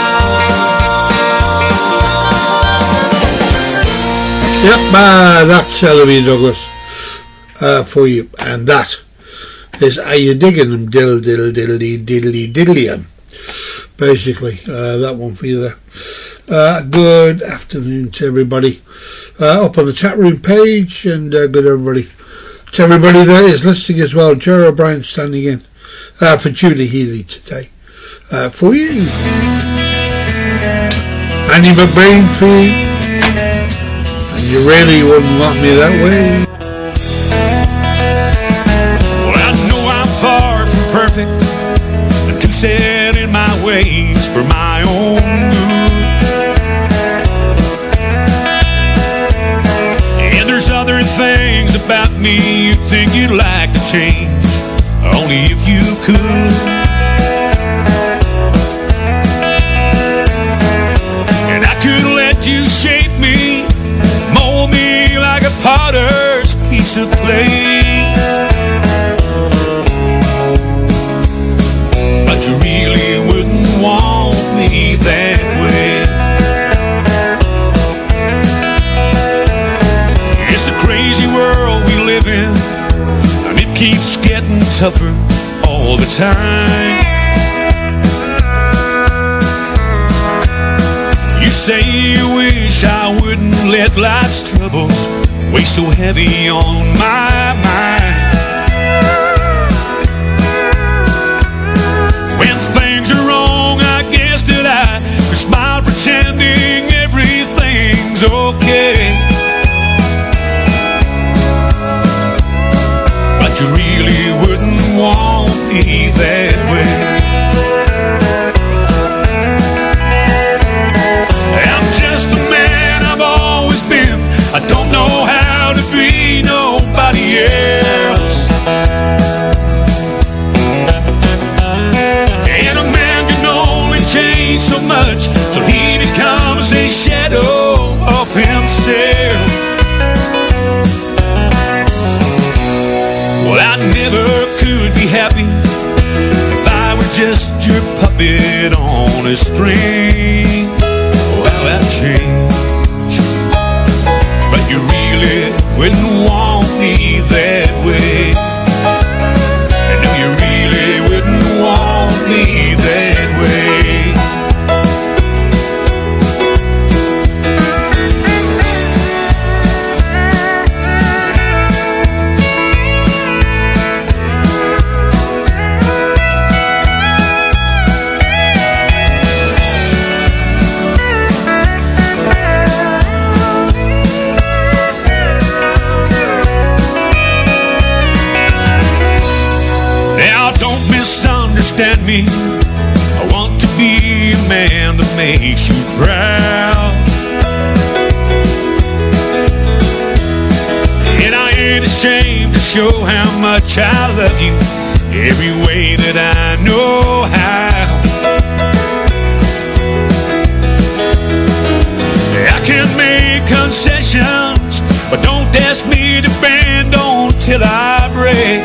Speaker 6: goat.
Speaker 5: Yep, uh, that's Olivia Douglas uh, for you, and that is Are You Digging Them, diddle diddle diddly diddly diddly. Basically, uh, that one for you there. Uh, good afternoon to everybody uh, up on the chat room page, and uh, good everybody to everybody that is listening as well. Jerry O'Brien standing in uh, for Julie Healy today uh, for you. Andy McBrain for you, and you really wouldn't want me that way.
Speaker 22: Well, I know I'm far from perfect, but too set in my ways for my own good. And there's other things about me you think you'd like to change, only if you could. And I could let you shape me, mold me like a potter's piece of clay. But you really wouldn't want me that way. tougher all the time. You say you wish I wouldn't let life's troubles weigh so heavy on my mind. When things are wrong, I guess that I could smile pretending everything's okay. But you really wouldn't want me that way. I'm just the man I've always been. I don't know how to be nobody else. And a man can only change so much till he becomes a shadow of himself. Well, I never could be happy if I were just your puppet on a string. Well, that changed, but you really wouldn't want me that way. And no, you really wouldn't want me that way. Understand me, I want to be a man that makes you proud. And I ain't ashamed to show how much I love you every way that I know how. I can make concessions, but don't ask me to bend on till I break.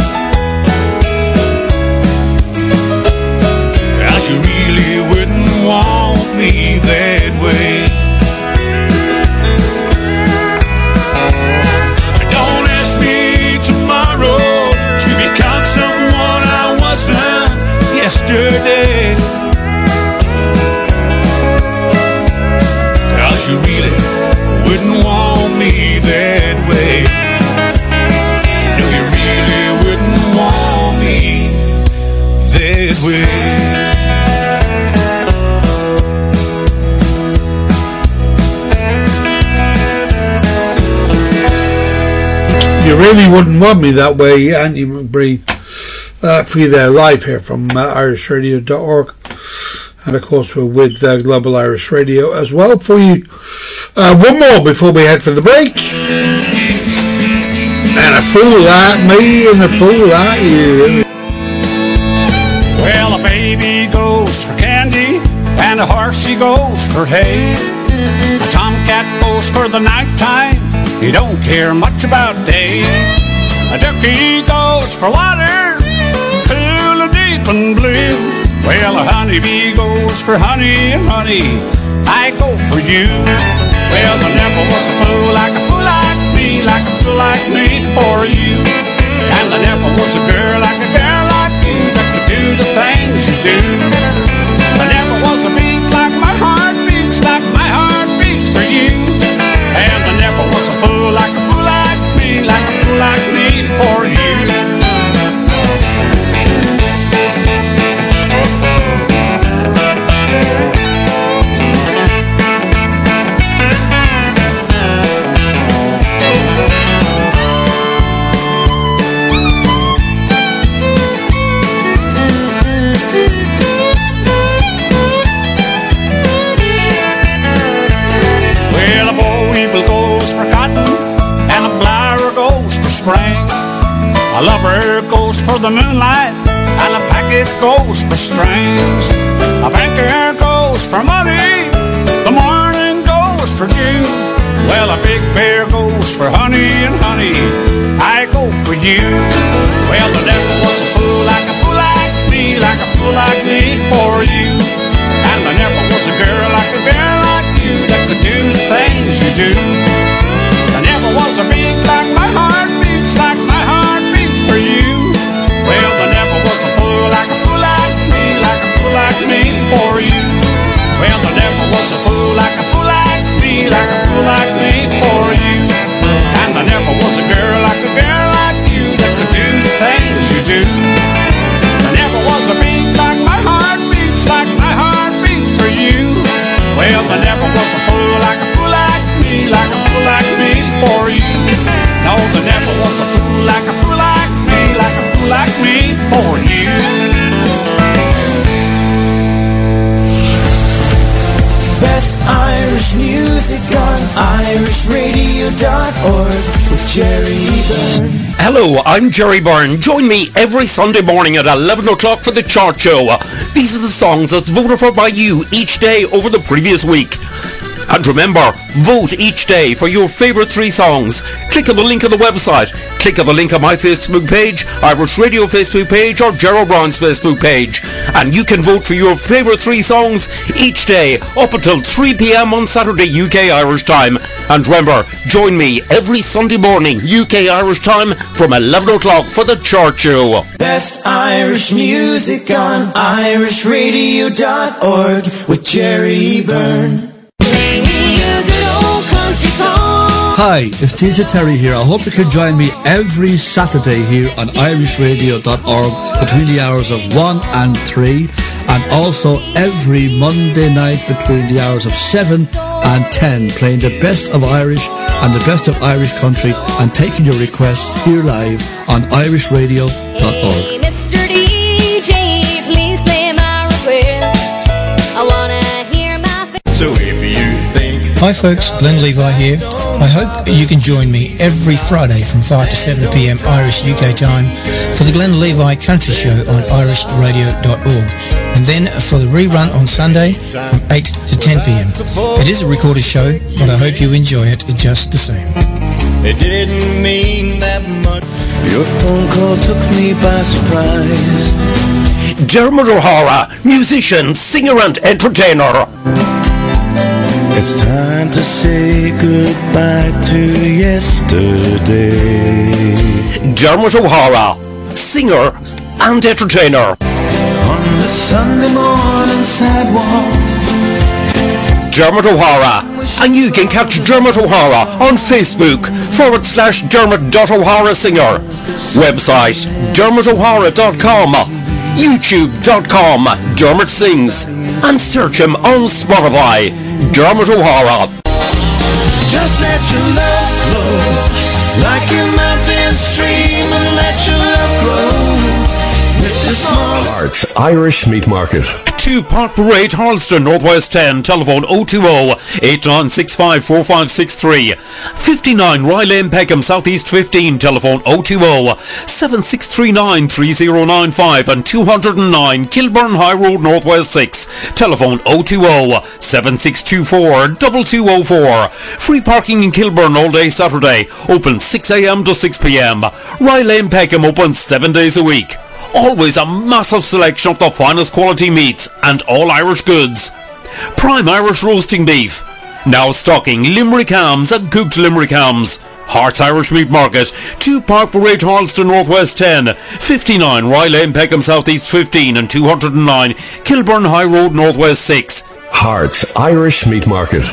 Speaker 22: You really wouldn't want me that way. Don't ask me tomorrow to become someone I wasn't yesterday. 'Cause you really wouldn't want me that way. No, you really wouldn't want me that way.
Speaker 5: You really wouldn't want me that way, Andy McBride, uh, for you there live here from uh, irish radio dot org, and of course we're with uh, Global Irish Radio as well for you. Uh, one more before we head for the break, and a fool like me and a fool like you.
Speaker 22: Well, a baby goes for candy and a horsey goes for hay. A tomcat goes for the nighttime, he don't care much about day. A ducky goes for water, cool and deep and blue. Well, a honeybee goes for honey, and honey, I go for you. Well, there never was a fool like a fool like me, like a fool like me for you. And there never was a girl like a girl like you that could do the things you do. There never was a beat like my heart beats, like my heart beats for you. And there never was a fool like a fool like me, like a fool like me for you. Spring. A lover goes for the moonlight, and a packet goes for strings. A banker goes for money, the morning goes for dew. Well, a big bear goes for honey, and honey, I go for you. Well, there never was a fool like a fool like me, like a fool like me for you. And there never was a girl like a girl like you that could do the things you do. There never was a beat like my heart beats, like my heart beats for you. Well, there never was a fool like a fool like me, like a fool like me for you. No, there never was a fool like a fool like me, like a fool like me for you.
Speaker 15: Best Irish music on irish radio dot org with Jerry Byrne.
Speaker 3: Hello, I'm Jerry Byrne. Join me every Sunday morning at eleven o'clock for the Chart Show. These are the songs that's voted for by you each day over the previous week. And remember, vote each day for your favourite three songs. Click on the link on the website. Click on the link on my Facebook page, Irish Radio Facebook page, or Gerald Brown's Facebook page. And you can vote for your favourite three songs each day up until three p.m. on Saturday U K Irish time. And remember, join me every Sunday morning U K Irish time from eleven o'clock for the Chart Show.
Speaker 15: Best Irish music on irish radio dot org with Jerry Byrne.
Speaker 17: Hi, it's D J Terry here. I hope you can join me every Saturday here on irish radio dot org between the hours of one and three, and also every Monday night between the hours of seven and ten, playing the best of Irish and the best of Irish country and taking your requests here live on irish radio dot org.
Speaker 6: Hey, Mister D J, please play my request. I wanna hear my fa-
Speaker 7: So if you think...
Speaker 16: Hi folks, Glenn Levi here. I hope you can join me every Friday from five to seven p.m. Irish U K time for the Glenn Levi Country Show on irish radio dot org, and then for the rerun on Sunday from eight to ten p.m. It is a recorded show, but I hope you enjoy it just the same.
Speaker 7: It didn't mean that much.
Speaker 15: Your phone call took me by surprise.
Speaker 3: Dermot O'Hara, musician, singer and entertainer.
Speaker 15: It's time to say goodbye to yesterday.
Speaker 3: Dermot O'Hara, singer and entertainer.
Speaker 15: On the Sunday morning sidewalk.
Speaker 3: Dermot O'Hara. And you can catch Dermot O'Hara on Facebook forward slash Dermot.O'Hara Singer. Website dermot o'hara dot com. YouTube dot com Dermot Sings. And search him on Spotify. Dermot O'Hara.
Speaker 15: Just let your love flow like a mountain stream, and let your love grow with the small
Speaker 19: Hearts Irish Meat Market.
Speaker 3: two Park Parade, Harleston, Northwest ten, telephone oh two oh, eight nine six five, four five six three. fifty-nine Rye Lane, Peckham, Southeast fifteen, telephone oh two oh, seven six three nine, three oh nine five, and two oh nine Kilburn High Road, Northwest six, telephone oh two oh, seven six two four, two two oh four. Free parking in Kilburn all day Saturday, open six a.m. to six p.m. Rye Lane, Peckham, open seven days a week. Always a massive selection of the finest quality meats and all Irish goods. Prime Irish roasting beef. Now stocking Limerick hams and cooked Limerick hams. Hearts Irish Meat Market, two Park Parade, Harleston, Northwest ten, fifty-nine Rye Lane, Peckham, Southeast fifteen, and two oh nine Kilburn High Road, Northwest six.
Speaker 19: Hearts Irish Meat Market.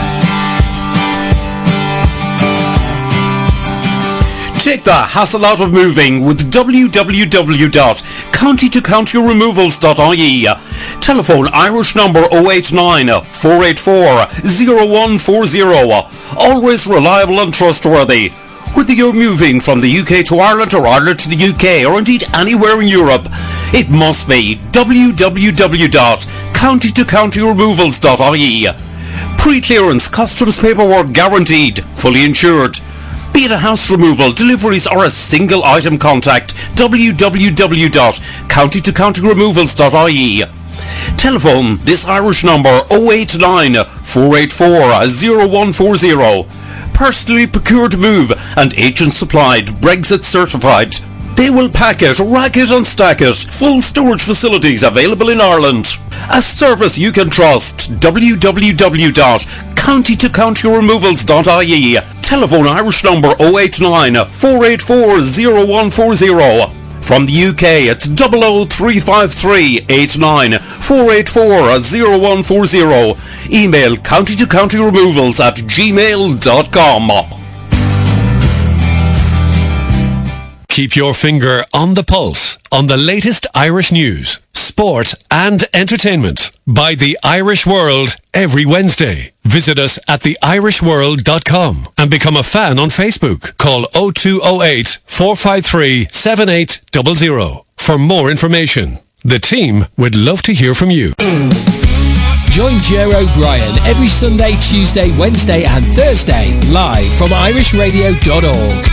Speaker 3: Take the hassle out of moving with w w w dot county to county removals dot I E. Telephone Irish number oh eight nine, four eight four, oh one four oh. Always reliable and trustworthy. Whether you're moving from the U K to Ireland or Ireland to the U K or indeed anywhere in Europe, it must be w w w dot county to county removals dot I E. Pre-clearance customs paperwork guaranteed, fully insured. Be it a house removal, deliveries or a single item, contact w w w dot county to county removals dot I E. Telephone this Irish number oh eight nine, four eight four, oh one four oh. Personally procured move and agent supplied, Brexit certified. They will pack it, rack it and stack it. Full storage facilities available in Ireland. A service you can trust. w w w dot county to county removals dot I E. Telephone Irish number oh eight nine, four eight four, oh one four oh. From the U K, it's double oh three five three, eight nine, four eight four, oh one four oh. Email county to county removals at gmail dot com.
Speaker 20: Keep your finger on the pulse on the latest Irish news, sport and entertainment by The Irish World every Wednesday. Visit us at the irish world dot com and become a fan on Facebook. Call oh two oh eight, four five three, seven eight zero zero for more information. The team would love to hear from you.
Speaker 8: Join Jer O'Brien every Sunday, Tuesday, Wednesday and Thursday live from irish radio dot org.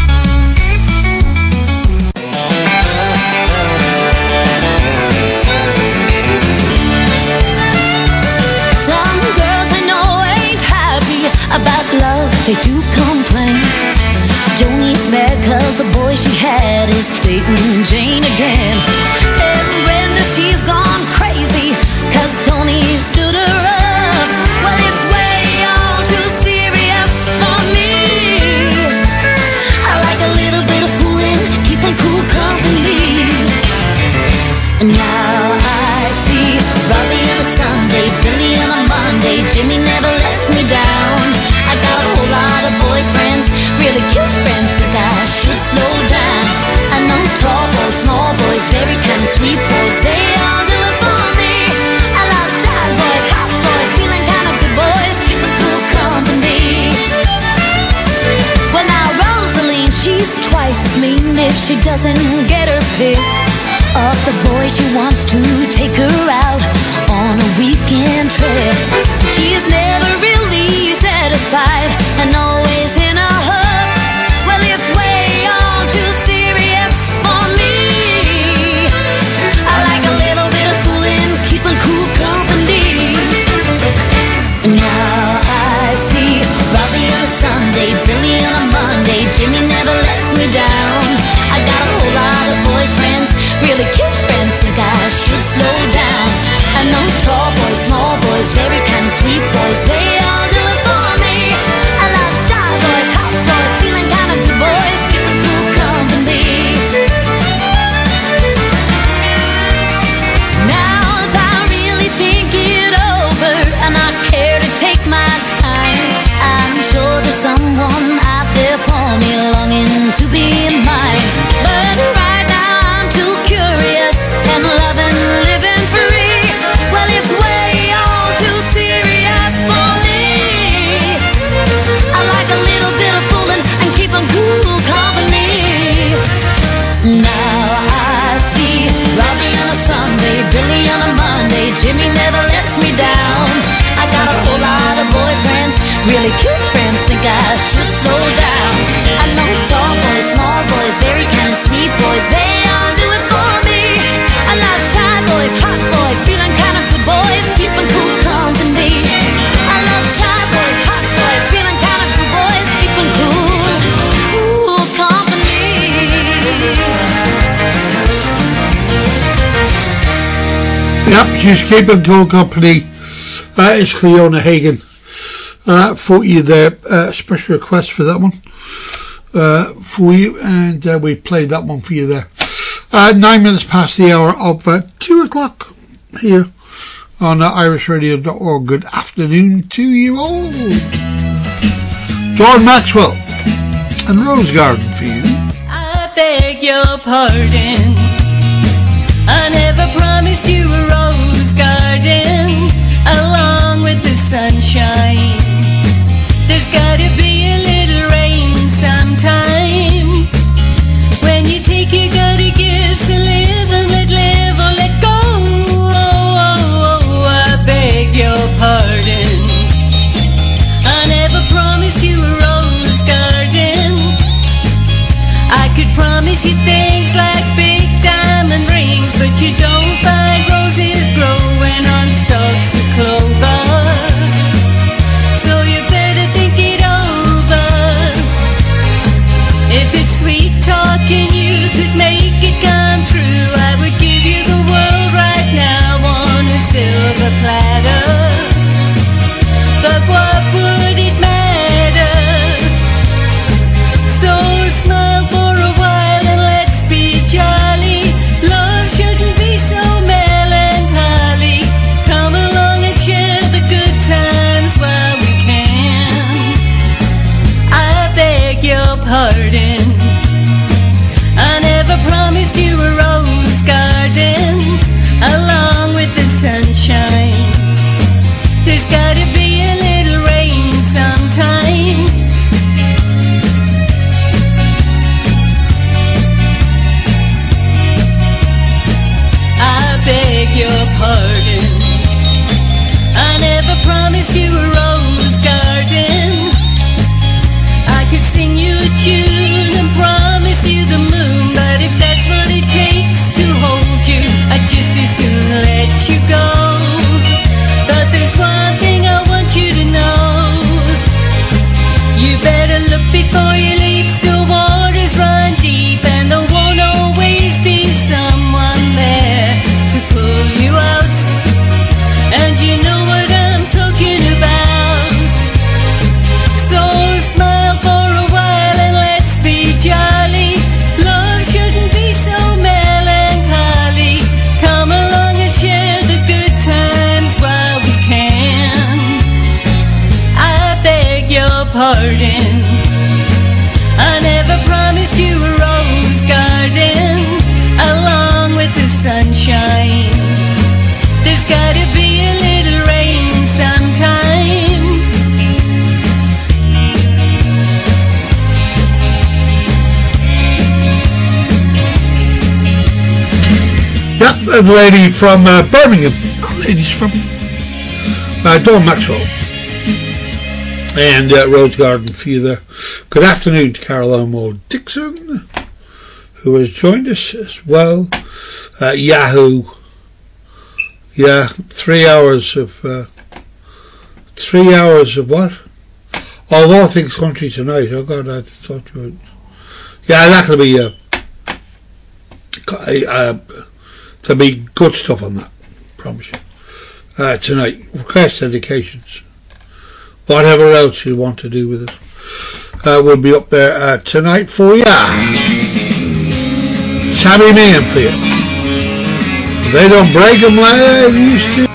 Speaker 10: Some girls I know ain't happy about love, they do complain. Joni's mad cause the boy she had is dating Jane again. And Brenda, she's gone crazy cause Tony stood her up. Well, it's way on too serious for me. I like a little bit of fooling, keeping cool company. And now I see Robbie on a Sunday, Billy on a Monday, Jimmy never lets me down. I got a whole lot of boyfriends, really cute friends, think I should slow down. I know tall boys, small boys, very kind of sweet boys, they all do it for me. I love shy boys, hot boys, feeling kind of good boys, keeping cool company. Well now Rosaline, she's twice as mean if she doesn't get her pick of the boy she wants to take her out on a weekend trip. She's never really satisfied and always in a hurry. Well, it's way on too serious for me. I like a little bit of fooling, keeping cool company. And now I see Robbie on a Sunday, Billy on a Monday, Jimmy never lets me down. I got a whole lot of boyfriends, really cute friends, think I should slow down. I know tall boys, small boys, very kind of sweet boys, they all do it for me. I love shy boys, hot boys, feeling kind of good boys, keeping cool company. Now if I really think it over and I care to take my time, I'm sure there's someone out there for me longing to be mine. But right now I'm too curious and loving, living free. Well, it's way all too serious for me. I like a little bit of fooling and keeping cool company. Now I see Robbie on a Sunday, Billy on a Monday, Jimmy never lets me down. I got a whole lot of boyfriends, really cute friends, think I should slow down. I know tall boys, small boys, very kind of sweet boys, they all do it for me. I love shy boys, hot boys, feeling kind of good boys, keeping cool company. I love shy boys, hot boys, feeling kind of good boys, keeping cool, cool company.
Speaker 5: Yep, she's keeping cool company. That is Cleona Hagan. Uh, for you there, uh, special request for that one uh, for you, and uh, we played that one for you there. Uh, nine minutes past the hour of uh, two o'clock here on uh, irish radio dot org. Good afternoon to you all. John Maxwell and Rose Garden for you.
Speaker 23: I beg your pardon, I never promised you a rose garden along with the sunshine. There's gotta be a little rain sometime. When you take, you gotta give. So live and let live or let go. Oh, oh, oh, I beg your pardon, I never promised you a rose garden. I could promise you things like big diamond rings, but you don't find roses growing on stalks of clover. pardon. I never promised you a rose garden along with the sunshine. There's gotta be a little rain sometime.
Speaker 5: Yep, a lady from uh, Birmingham. Oh, lady's from uh, Dawn Maxwell. And uh, Rose Garden for you there. Good afternoon to Caroline Moore Dixon, who has joined us as well. Uh, Yahoo. Yeah, three hours of uh, three hours of what? Oh, All Things Country tonight. Oh God, I thought you would. Yeah, that'll be uh, uh, there'll be good stuff on that. Promise you. Uh, tonight, request dedications. Whatever else you want to do with it, uh, will be up there uh, tonight for you. Tammy Meehan for you. They don't break them like they used to.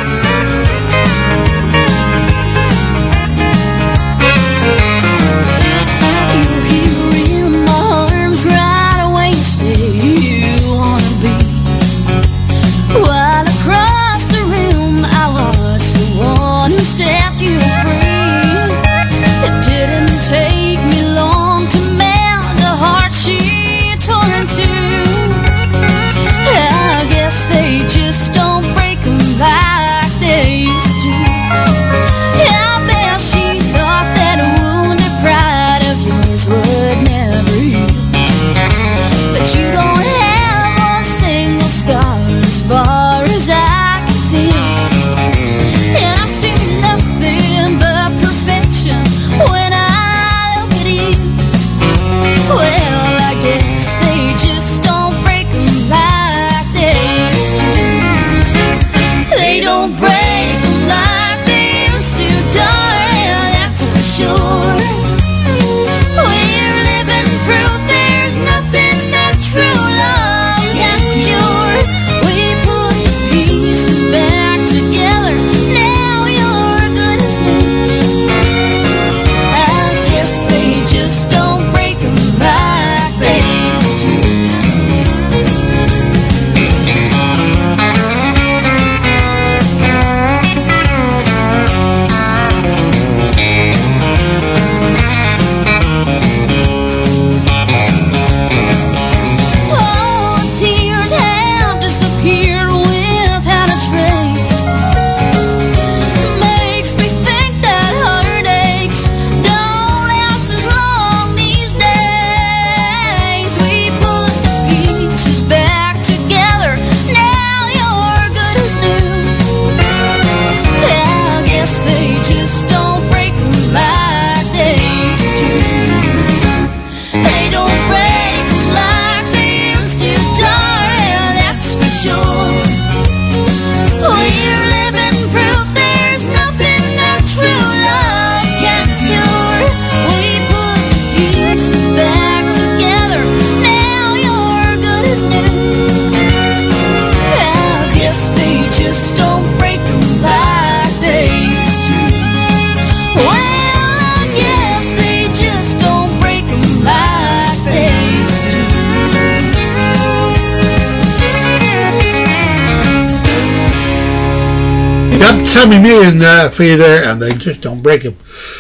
Speaker 5: Tammy Meehan uh, for you there, and they just don't break them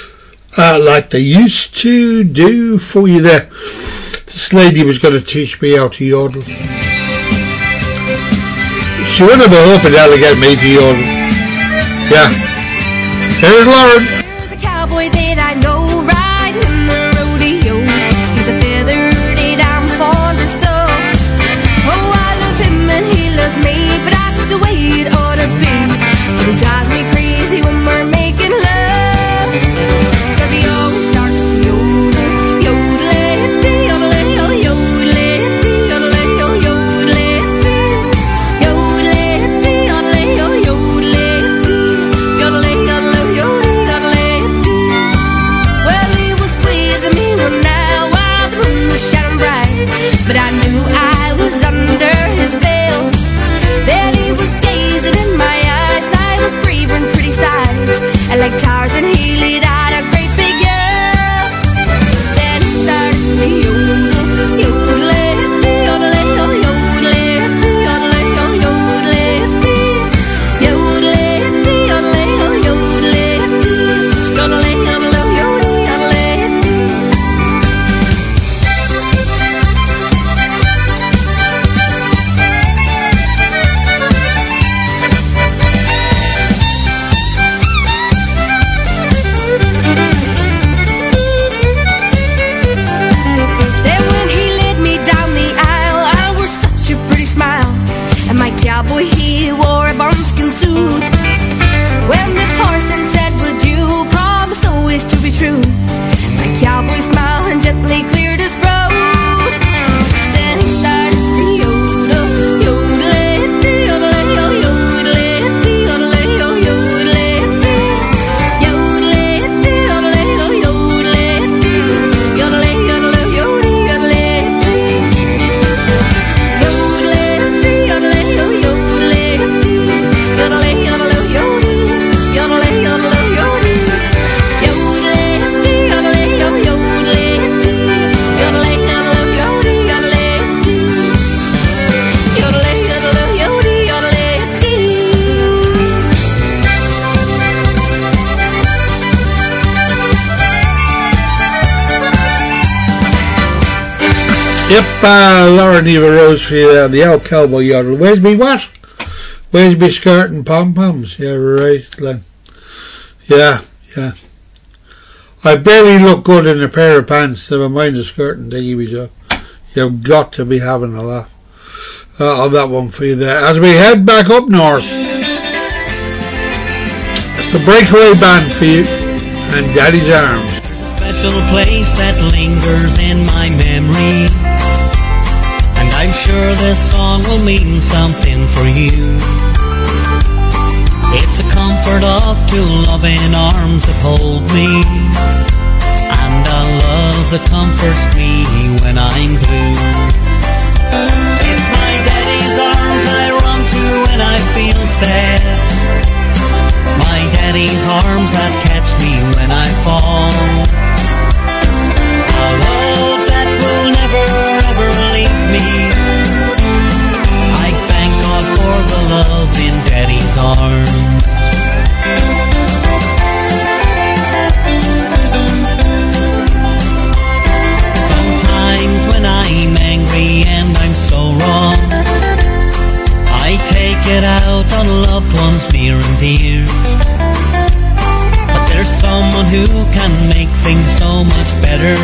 Speaker 5: uh, like they used to do for you there. This lady was going to teach me how to yodel. She wouldn't have been hoping to get me to yodel. Yeah. Here's Lauren.
Speaker 6: There's a cowboy that I know riding in the rodeo. He's a feathered, I'm fond of stuff. Oh, I love him and he loves me, but that's the way it ought to be. But he drives me crazy when we're making love, 'cause he always starts to yodel, yodel-a-dee, yodel-a-dee, yodel-a-dee, yodel-a-dee, yodel-a-dee, yodel-a-dee, yodel-a-dee, yodel-a-dee, yodel-a-dee. Well, he was squeezing me one night while the moon was shining bright, but I knew I was under his spell. Then he was gazing in my eyes, and I was breathing pretty sighs, and like Tarzan he let out a great big yell.
Speaker 5: Yep, uh, Lauren Eva Rose for you, uh, the old cowboy yodel. Where's me what? Where's me skirt and pom-poms? Yeah, right, Glenn. Yeah, yeah. I barely look good in a pair of pants, never mind a skirt and thingy me so. You've got to be having a laugh. Uh, on that one for you there. As we head back up north, it's the Breakaway Band for you and Daddy's Arms.
Speaker 23: Special place that lingers in my memory, and I'm sure this song will mean something for you. It's a comfort of two loving arms that hold me, and a love that comforts me when I'm blue. It's my daddy's arms I run to when I feel sad, my daddy's arms that catch me when I fall. A love that will never ever leave me. I thank God for the love in Daddy's arms. Sometimes when I'm angry and I'm so wrong, I take it out on loved ones near and dear. There's someone who can make things so much better,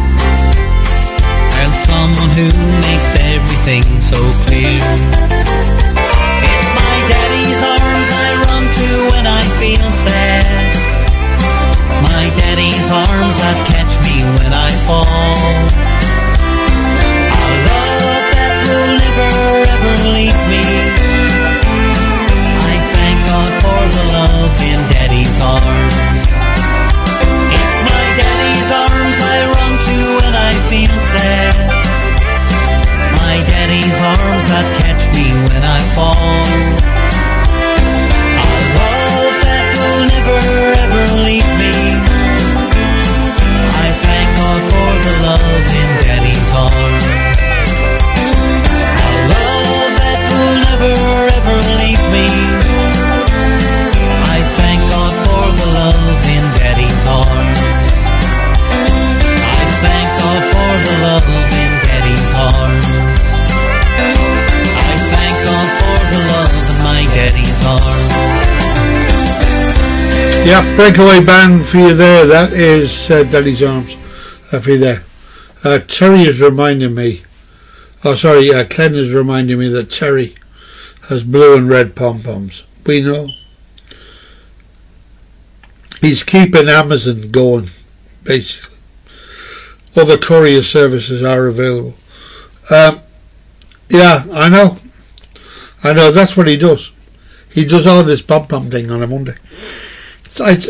Speaker 23: and someone who makes everything so clear. It's my daddy's arms I run to when I feel sad, my daddy's arms that catch me when I fall. A love that will never ever leave me. I thank God for the love in Daddy's arms. Arms I run to when I feel sad, my daddy's arms that catch me when I fall. A love that will never ever leave me. I thank God for the love in Daddy's arms. A love that will never ever leave me. I thank God for the love in Daddy's arms. For the love in Daddy's arms. I thank God for the love in my Daddy's arms.
Speaker 5: Yeah, Breakaway Band for you there. That is uh, Daddy's Arms uh, for you there. Uh, Terry is reminding me, oh sorry, uh, Glenn is reminding me that Terry has blue and red pom-poms. We know. He's keeping Amazon going, basically. Other courier services are available. Um, yeah, I know. I know, that's what he does. He does all this pom-pom thing on a Monday. So it's,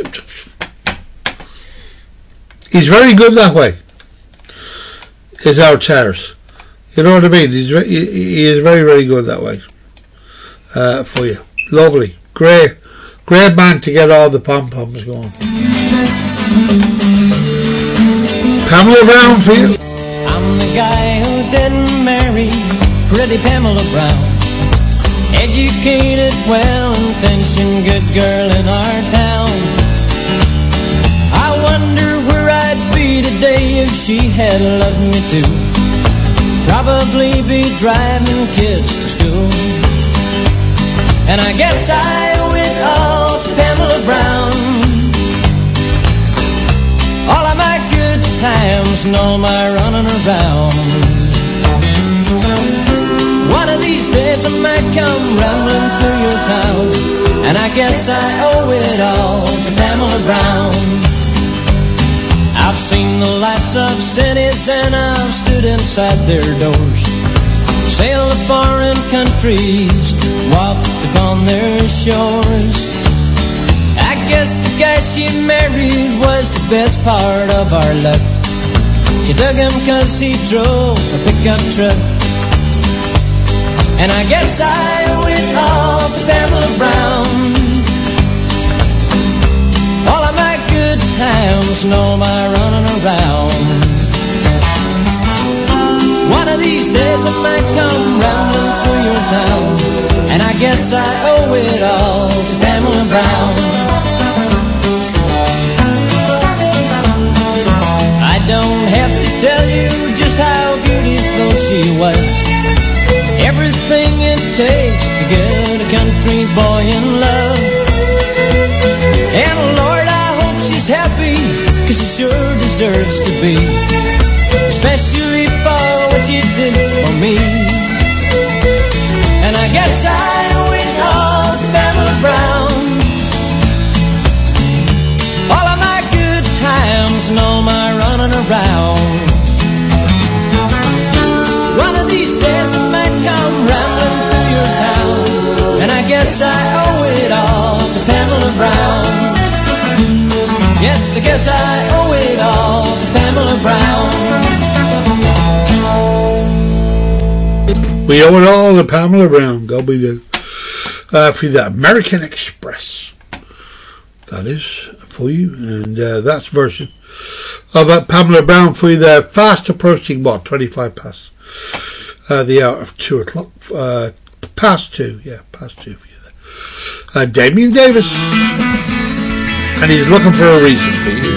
Speaker 5: he's very good that way, is our Tars. You know what I mean? He's re- he, he is very, very good that way uh, for you. Lovely. Great. Great band to get all the pom-poms going. Pamela Brown for you.
Speaker 23: I'm the guy who didn't marry pretty Pamela Brown. Educated, well-intentioned, good girl in our town. I wonder where I'd be today if she had loved me too. Probably be driving kids to school. And I guess I owe it all to Pamela Brown. All of my good times and all my running around. One of these days I might come rambling through your town, and I guess I owe it all to Pamela Brown. I've seen the lights of cities and I've stood inside their doors, sailed to foreign countries, walked upon their shores. I guess the guy she married was the best part of our luck. She dug him cause he drove a pickup truck. And I guess I owe it all to Pamela Brown. All of my good times and all my running around. One of these days I might come rambling through your town, and I guess I owe it all to Pamela Brown. I don't have to tell you just how beautiful
Speaker 2: she was everything it takes to get a country boy in love. And Lord, I hope she's happy, 'cause she sure deserves to be, especially for what she did for me. And I guess I owe it all to Pamela Brown, all of my good times and all my running around. One of these days I might come rambling through your town, and I guess I owe it all to Pamela Brown. Yes, I guess I owe it all to Pamela Brown.
Speaker 5: We owe it all to Pamela Brown. God we do. Uh, for the American Express. That is for you. And uh, that's version of uh, Pamela Brown for you there. Fast approaching, what, twenty-five past uh, the hour of two o'clock. Uh, past two, yeah, past two for you there. Uh, Damien Davis. And he's looking for a reason for you.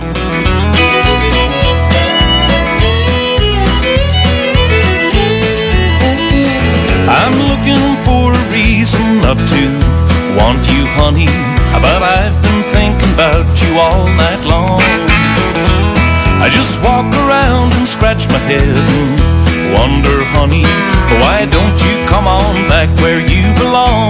Speaker 12: I'm looking for a reason not to want you, honey, but I've been thinking about you all night long. I just walk around and scratch my head and wonder, honey, why don't you come on back where you belong?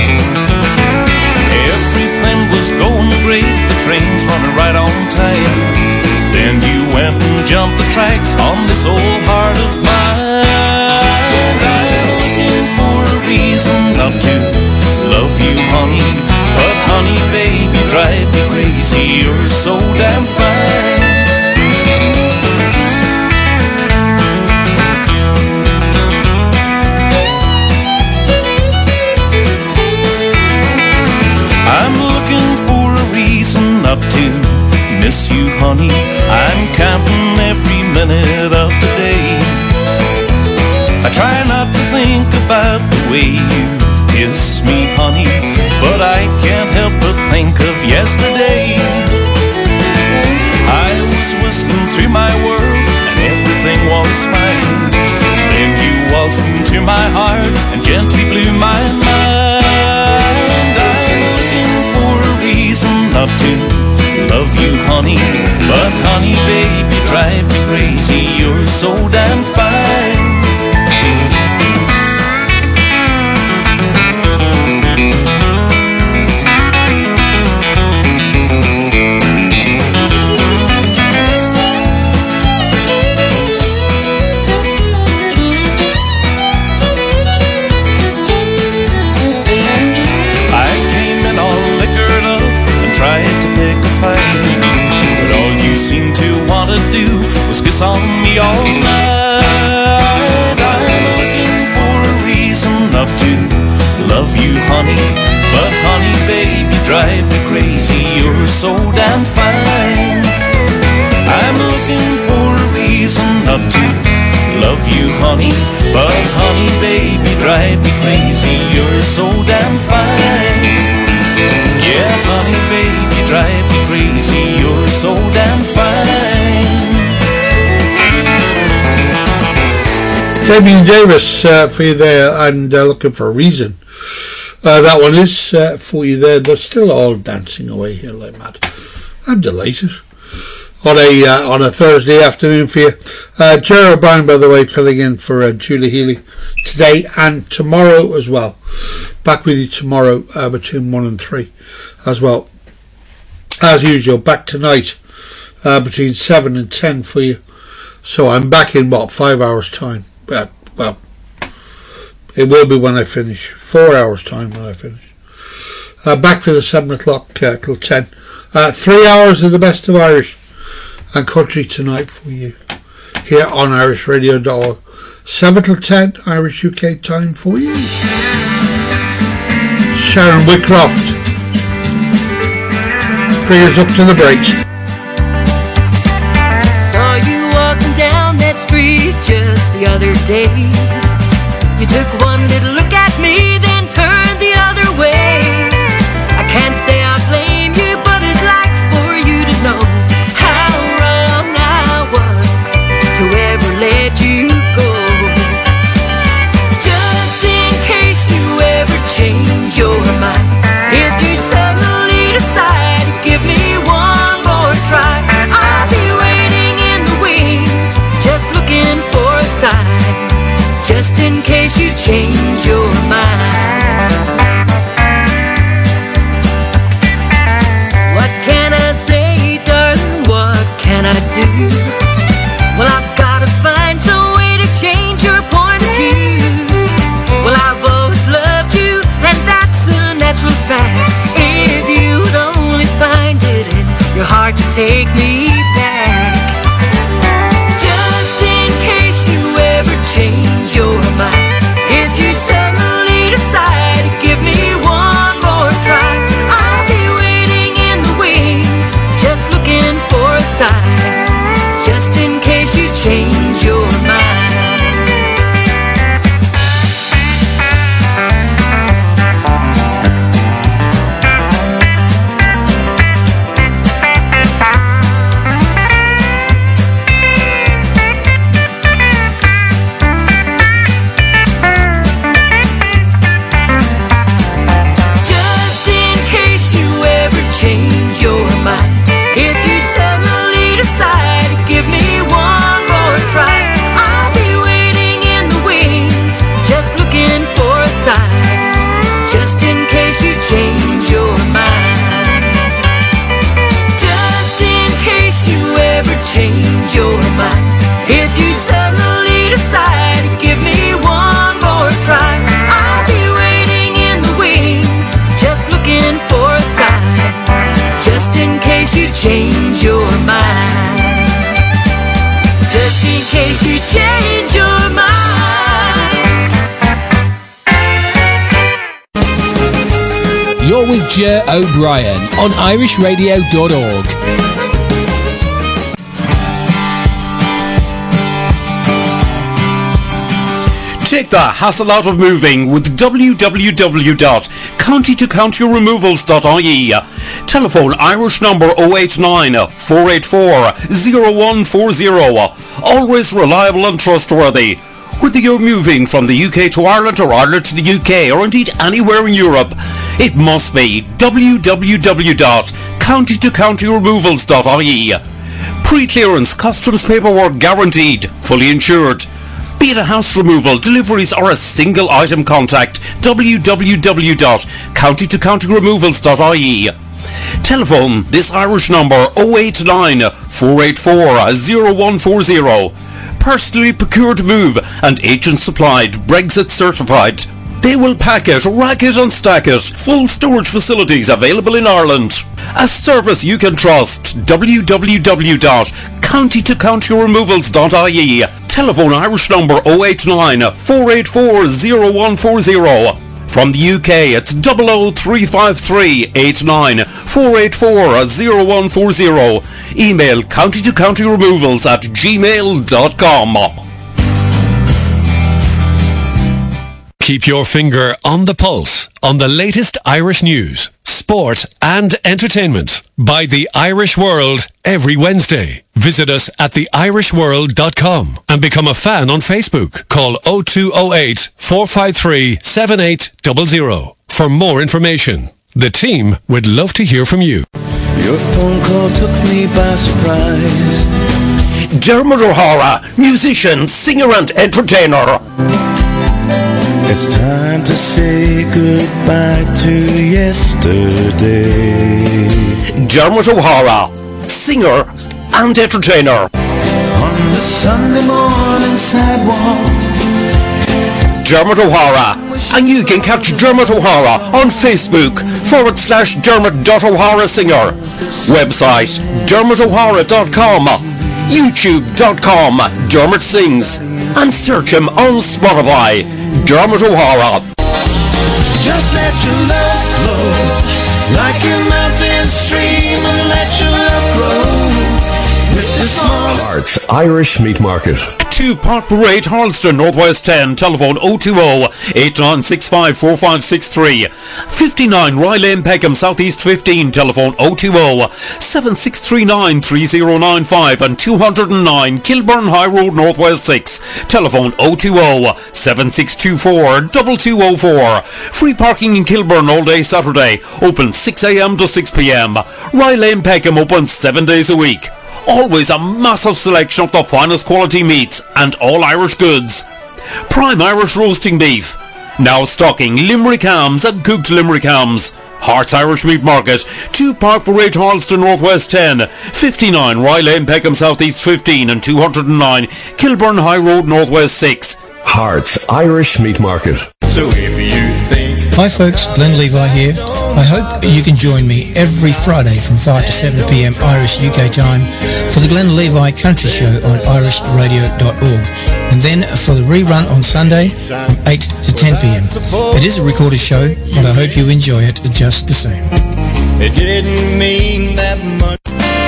Speaker 12: Everything was going great, the train's running right on time. Then you went and jumped the tracks on this old heart of mine. I'm looking for a reason not to love you, honey, but honey, baby, drive me crazy, you're so damn fine. I'm looking for a reason not to miss you, honey. I'm counting every minute of the day. I try not to think about the way you kiss me, honey, but I can't help but think of yesterday. I was whistling through my world and everything was fine. Then you waltzed into my heart and gently blew my mind. I'm looking for a reason not to love you, honey, but honey, baby, drive me crazy, you're so damn fine. Do was kiss on me all night. I'm looking for a reason not to love you, honey, but honey, baby, drive me crazy, you're so damn fine. I'm looking for a reason not to love you, honey, but honey, baby, drive me crazy, you're so damn fine. Yeah, honey, baby, drive me crazy, you're so damn fine.
Speaker 5: Damien Davis uh, for you there, and uh, looking for a reason. Uh, that one is uh, for you there. They're still all dancing away here like mad. I'm delighted. On a uh, on a Thursday afternoon for you. Uh, Jerry O'Brien, by the way, filling in for uh, Julie Healy today and tomorrow as well. Back with you tomorrow uh, between one and three as well. As usual, back tonight uh, between seven and ten for you. So I'm back in, what, five hours time? Uh, well, it will be when I finish. Four hours time when I finish. Uh, back for the seven o'clock uh, till ten. Uh, three hours of the best of Irish and country tonight for you here on irish radio dot org. seven till ten Irish U K time for you. Sharon Whitcroft. Bring us up to the breaks.
Speaker 23: Saw you walking down that street just the other day. You took one little look at me, then turned the other way. I can't say I blame you, but I'd like for you to know how wrong I was to ever let you go.
Speaker 2: take me back. Just in case you ever change your mind, if you suddenly decide to give me one more try, I'll be waiting in the wings, just looking for a sign, just in case you change your mind. Change your mind, if you suddenly decide to give me one more try, I'll be waiting in the wings, just looking for a sign, just in case you change your mind. Just in case you ever change your mind, if you suddenly decide to give me one more try, I'll be waiting in the wings, just looking for a sign, just in case you change your mind. Just in case you change your mind.
Speaker 8: You're with Jer O'Brien on irish radio dot org.
Speaker 3: Take the hassle out of moving with w w w dot county to county removals dot I E. Telephone Irish number oh eight nine, four eight four, oh one four oh. Always reliable and trustworthy. Whether you're moving from the U K to Ireland or Ireland to the U K or indeed anywhere in Europe, it must be w w w dot county to county removals dot I E. Pre-clearance customs paperwork guaranteed, fully insured. Be it a house removal, deliveries or a single item, contact w w w dot county to county removals dot I E. Telephone this Irish number oh eight nine, four eight four, oh one four oh. Personally procured move and agent supplied, Brexit certified. They will pack it, rack it and stack it. Full storage facilities available in Ireland. A service you can trust. w w w dot county to county removals dot I E. Telephone Irish number oh eight nine, four eight four, oh one four oh. From the U K, it's double oh three five three, eight nine, four eight four, oh one four oh. Email county to county removals at gmail dot com.
Speaker 20: Keep your finger on the pulse on the latest Irish news, sport and entertainment by The Irish World every Wednesday. Visit us at the irish world dot com and become a fan on Facebook. Call oh two oh eight, four five three, seven eight zero zero for more information. The team would love to hear from you.
Speaker 15: Your phone call took me by surprise.
Speaker 3: Dermot O'Hara, musician, singer and entertainer.
Speaker 15: It's time to say goodbye to yesterday.
Speaker 3: Dermot O'Hara, singer and entertainer.
Speaker 15: On the Sunday morning sidewalk.
Speaker 3: Dermot O'Hara. And you can catch Dermot O'Hara on Facebook forward slash Dermot dot O'Hara singer. Website dermot o'hara dot com. YouTube dot com Dermot Sings. And search him on Spotify. Dermot O'Hara.
Speaker 15: Just let your love flow like a mountain stream and let your love grow with the small
Speaker 19: Hearts Irish Meat Market.
Speaker 3: two Park Parade, Harleston, Northwest ten. Telephone oh two oh, eight nine six five, four five six three. fifty-nine Rye Lane, Peckham, Southeast fifteen. Telephone oh two oh, seven six three nine, three oh nine five. And two oh nine Kilburn High Road, Northwest six. Telephone oh two oh, seven six two four, two two oh four. Free parking in Kilburn all day Saturday. Open six a m to six p m. Rye Lane, Peckham open seven days a week. Always a massive selection of the finest quality meats and all Irish goods. Prime Irish roasting beef. Now stocking Limerick hams and cooked Limerick hams. Hearts Irish Meat Market, two Park Parade, Harleston, Northwest ten, fifty-nine Rye Lane, Peckham, Southeast fifteen, and two oh nine Kilburn High Road, Northwest six.
Speaker 19: Hearts Irish Meat Market.
Speaker 7: So if you think...
Speaker 16: Hi folks, Glenn Levi here. I hope you can join me every Friday from five to seven p.m. Irish U K time for the Glenn Levi Country Show on irish radio dot org, and then for the rerun on Sunday from eight to ten p.m. It is a recorded show, but I hope you enjoy it just the same.
Speaker 7: It didn't mean that much.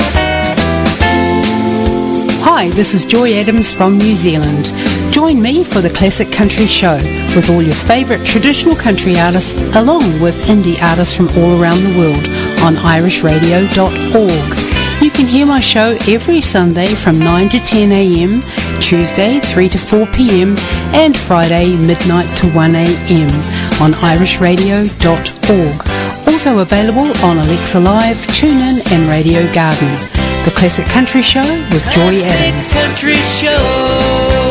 Speaker 11: Hi, this is Joy Adams from New Zealand. Join me for the Classic Country Show with all your favourite traditional country artists along with indie artists from all around the world on irish radio dot org. You can hear my show every Sunday from nine to ten a.m, Tuesday three to four p.m, and Friday midnight to one a.m. on irish radio dot org. Also available on Alexa Live, TuneIn and Radio Garden. The Classic Country Show with Joy Adams.
Speaker 15: Classic Country Show.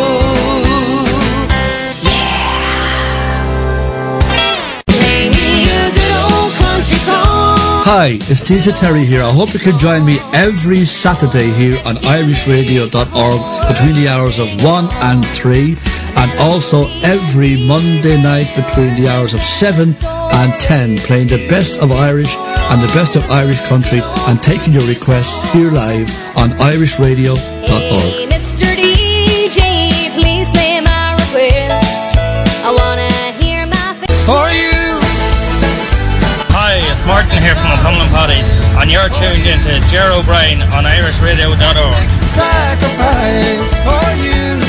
Speaker 17: Hi, it's D J Terry here. I hope you can join me every Saturday here on irish radio dot org between the hours of one and three, and also every Monday night between the hours of seven and ten, playing the best of Irish and the best of Irish country and taking your requests here live on irish radio dot org.
Speaker 10: Hey, Mister D J, please play my request. I wanna hear my face
Speaker 13: for you.
Speaker 14: Hi, it's Martin here from O'Connell Paddy's, and you're tuned into Ger O'Brien on irish radio dot org.
Speaker 13: Sacrifice for you.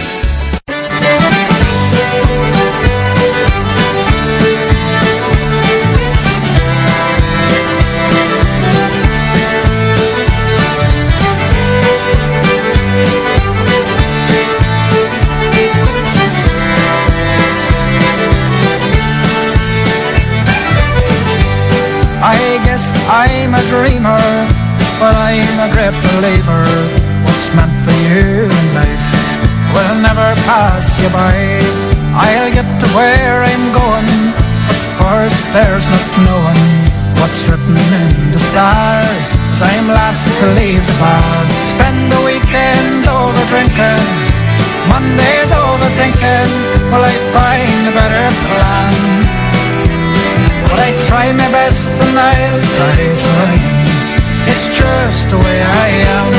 Speaker 18: I guess I'm a dreamer, but I'm a great believer. What's meant for you in life will never pass you by. I'll get to where I'm going, but first there's not knowing what's written in the stars. As I'm last to leave the bar, spend the weekends over drinking, Mondays overthinking. Will I find a better plan? But I try my best and I'll die trying. It's just the way I am.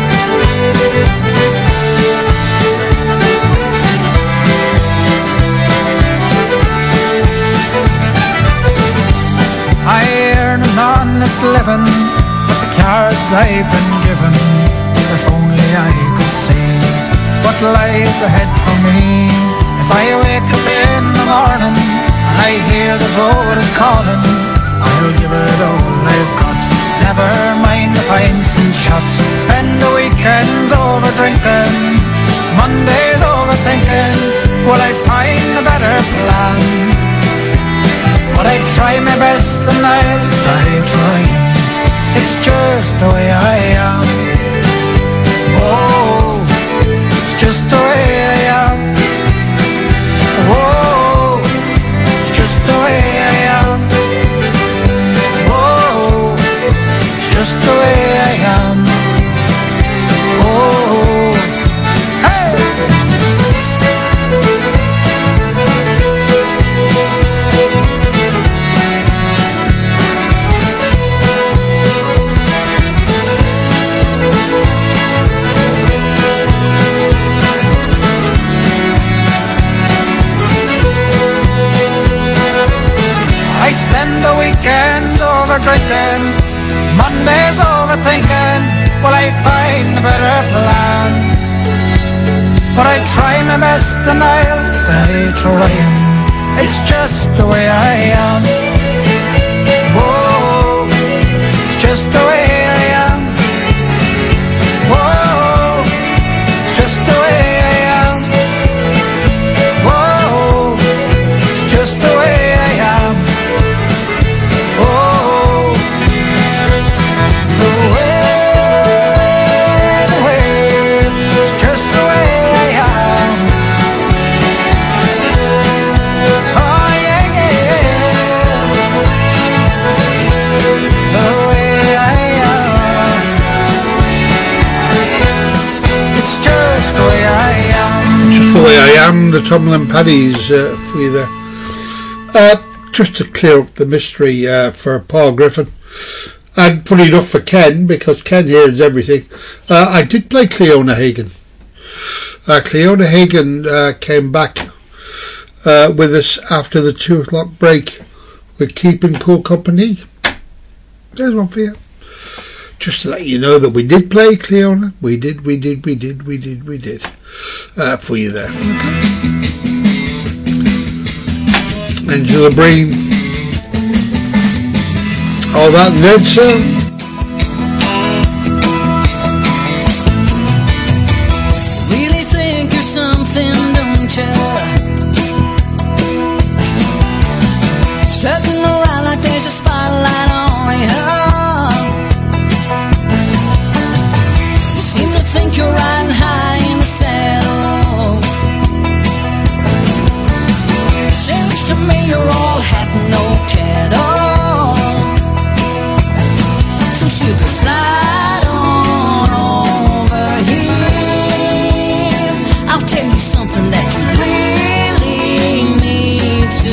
Speaker 18: I earn an honest living with the cards I've been given. If only I could see what lies ahead for me. If I wake up in the morning, I hear the road is calling, I'll give it all I've got. Never mind the pints and shots. Spend the weekends over drinking, Mondays overthinking. Will I find a better plan? But I try my best and I'll die trying. It's just the way I am. Oh, it's just the way I am. Oh, just the way I am. Oh, it's just the way I am. Oh, hey. I spend the weekends over drinking, Mondays overthinking. Will I find a better plan? But I try my best and I'll die trying. It's just the way I am. Whoa, it's just the way I am. Whoa, it's just the way I am. Whoa, it's just the way I am. Oh, the way, the way, it's just the way I am. Oh yeah, yeah, the way I am. It's just the way I am.
Speaker 5: Just the way I am. The Tomlin Paddies uh, for you there. Uh, just to clear up the mystery uh, for Paul Griffin, and funny enough for Ken, because Ken hears everything. Uh, I did play Cleona Hagen. Uh, Cleona Hagen uh, came back uh, with us after the two o'clock break with Keeping Cool Company. There's one for you. Just to let you know that we did play Cleona. We did, we did, we did, we did, we did. Uh, for you there. Angela Breen. All that and then some.
Speaker 2: Really think you're something, don't you? Strutting around like there's a spotlight on you. You seem to think you're riding high in the saddle. Seems to me you're all hat and no cattle. So sugar, slide on over here. I'll tell you something that you really need to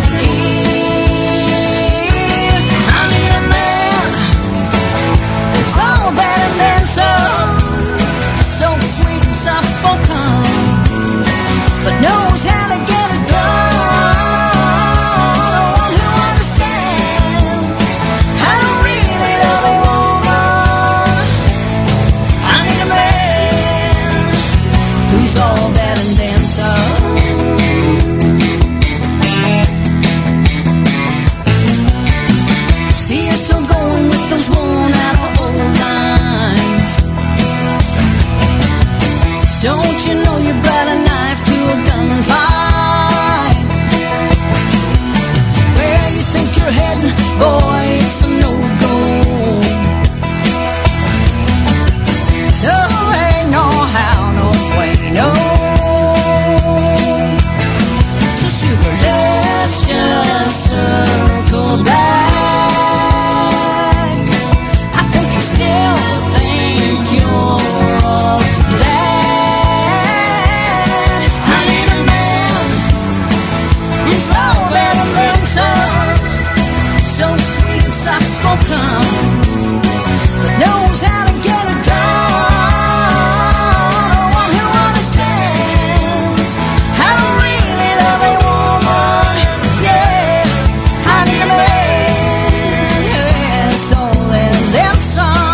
Speaker 2: hear. I need a man who's all that and then some. So sweet and soft spoken, but knows how to get it done. The one who understands how to really love a woman. I need a man who's all that and then some. See, you're still going with those worn out old lines. Don't you know you brought a knife to a gunfight? Where you think you're heading, boy, it's a no-go. No way, no how, no way, no. So sugar, let's just circle back. I think you still think you're all that. I need a man who's all that and then some. So sweet and soft spoken, but knows how to get it done. The one who understands how to really love a woman. Yeah, I need a man, yeah, so that and then some.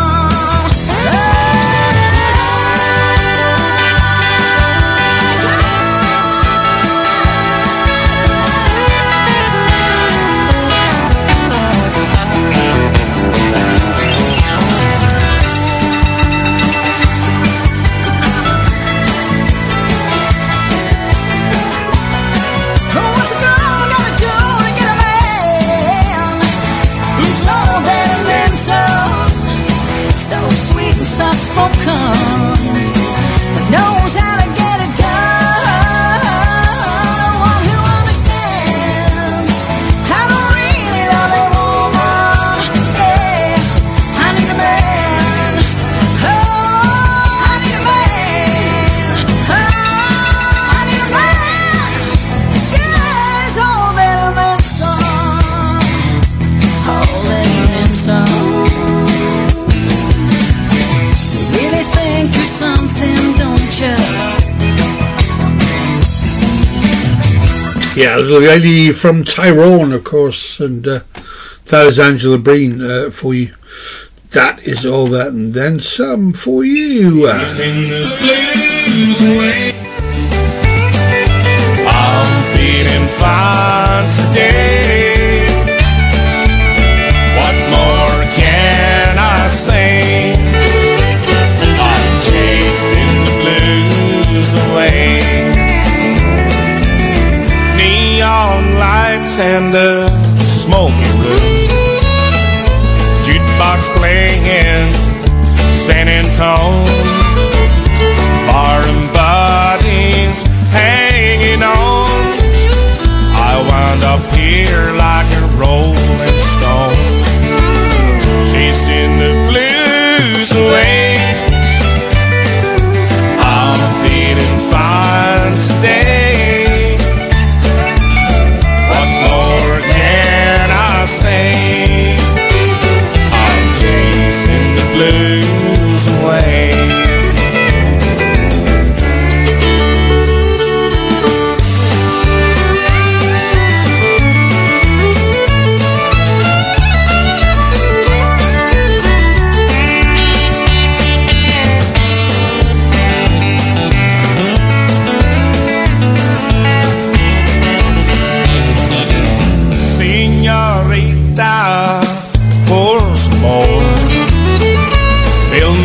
Speaker 2: What's a girl gotta do to get a man who's all that and then some? So sweet and soft spoken, but knows how to get it done. The one who understands how to really love a woman. Yeah, I need a man. Oh, I need a man. Oh, I need a man. Yeah, it's all that and then some. All that and then some. You really think you're something, don't you?
Speaker 5: Yeah, there's a lady from Tyrone, of course, and uh, that is Angela Breen uh, for you. That is all that and then some for you. Uh,
Speaker 12: I'm feeling fine today. What more can I say? I'm chasing the blues away. Neon lights and a smoky room. Jukebox playing San Antone. Bar and bodies hanging on. I wound up here like a rolling stone, chasing the blues away. I'm feeling fine today. What more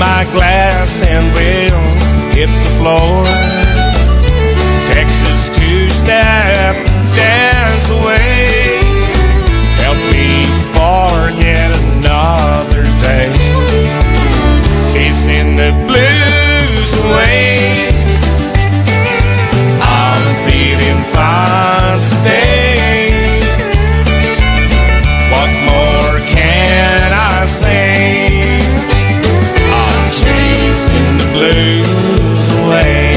Speaker 13: my glass and will hit the floor. Texas two-step, dance away. Help me forget another day. Chasing the blues away. I'm feeling fine today. What more can I say? I'm chasing the blues away.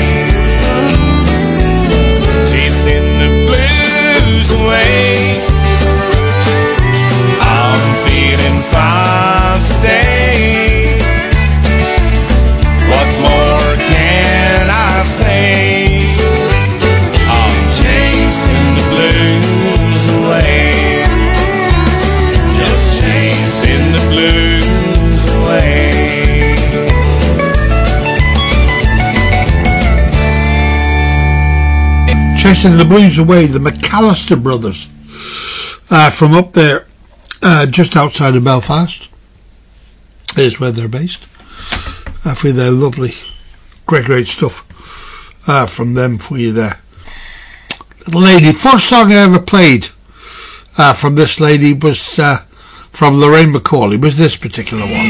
Speaker 13: Chasing the blues away. I'm feeling fine today. What more can I say? I'm chasing the blues away. Just chasing the blues away.
Speaker 5: Chasing the Blues Away, the McAllister Brothers, uh, from up there, uh, just outside of Belfast, is where they're based. Uh, for their lovely, great, great stuff uh, from them for you there. The lady, first song I ever played uh, from this lady was uh, from Lorraine McCauley, was this particular one.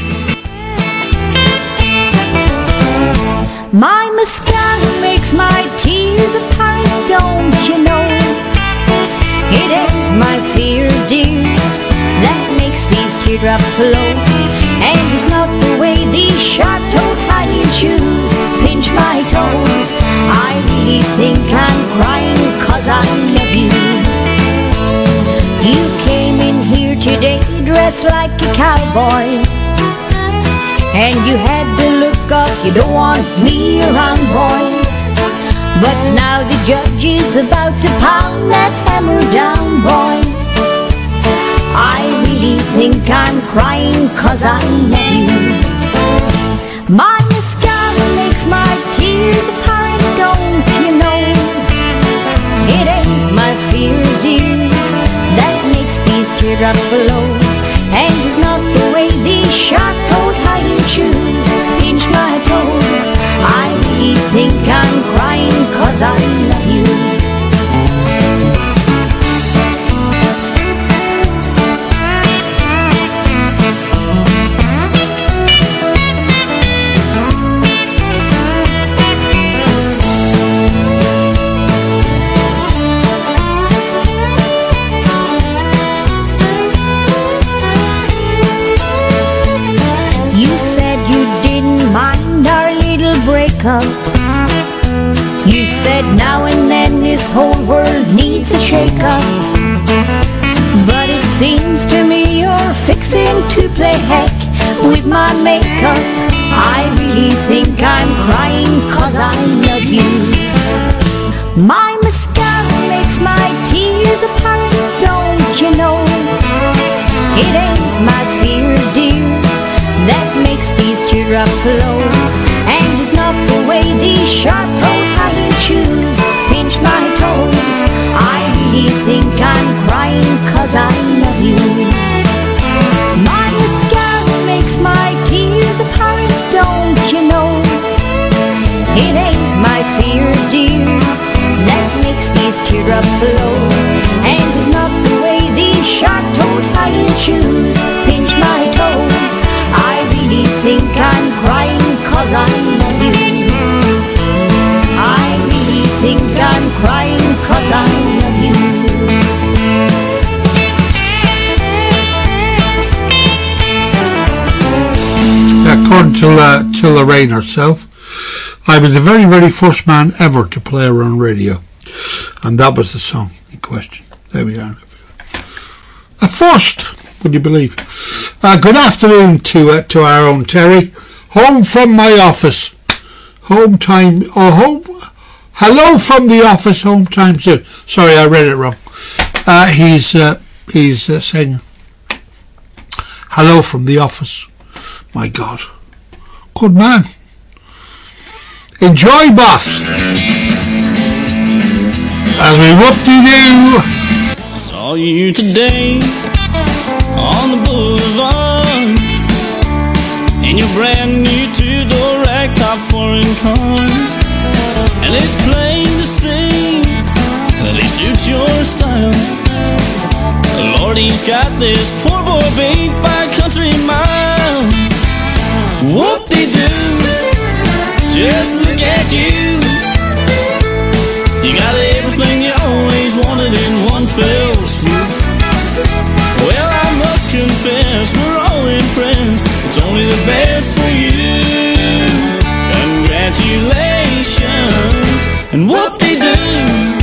Speaker 10: My mascara makes my tears apparent, don't you know? It ain't my fears, dear, that makes these teardrops flow. And it's not the way these sharp-toed high-heel shoes pinch my toes. I really think I'm crying 'cause I love you. You came in here today dressed like a cowboy, and you had the look of you don't want me around, boy. But now the judge is about to pound that hammer down, boy. I really think I'm crying 'cause I love you. My mascara makes my tears apparent, don't you know? It ain't my fear, dear, that makes these teardrops flow. And it's not the way these sharp-toed high-heel shoes pinch my toes. I really think I'm crying 'cause I love you. Up. You said now and then this whole world needs a shake-up, but it seems to me you're fixing to play heck with my makeup. I really think I'm crying 'cause I love you. My mascara makes my tears apparent, don't you know? It ain't my fears, dear, that makes these teardrops flow. And it's not the way these sharp-toed high-heel shoes pinch my toes. I really think I'm crying 'cause I love you. My mascara makes my tears apparent, don't you know? It ain't my fears, dear, that makes these teardrops flow. And it's not the way these sharp-toed high-heel shoes pinch my toes. I really think I'm crying 'cause I love you. I really think I'm crying 'cause I love you.
Speaker 5: According to, uh, to Lorraine herself, I was the very, very first man ever to play her on radio. And that was the song in question. There we are. At first, would you believe? Uh, good afternoon to uh, to our own Terry. Home from my office. Home time. Oh, home. Hello from the office. Home time soon. Sorry, I read it wrong. Uh, he's uh, he's uh, saying hello from the office. My God, good man. Enjoy, boss. As we whoop-de-doo.
Speaker 12: Saw you today on the boulevard.
Speaker 1: in your brand new two-door ragtop foreign car. And it's plain to see that he suits your style. Lord, he's got this poor boy beat by a country mile. Whoop-de-doo, just look at you. You got everything you always wanted in one fell swoop. Well, I must confess, we're all impressed. It's only the best for you. Congratulations, and whoop-de-doo.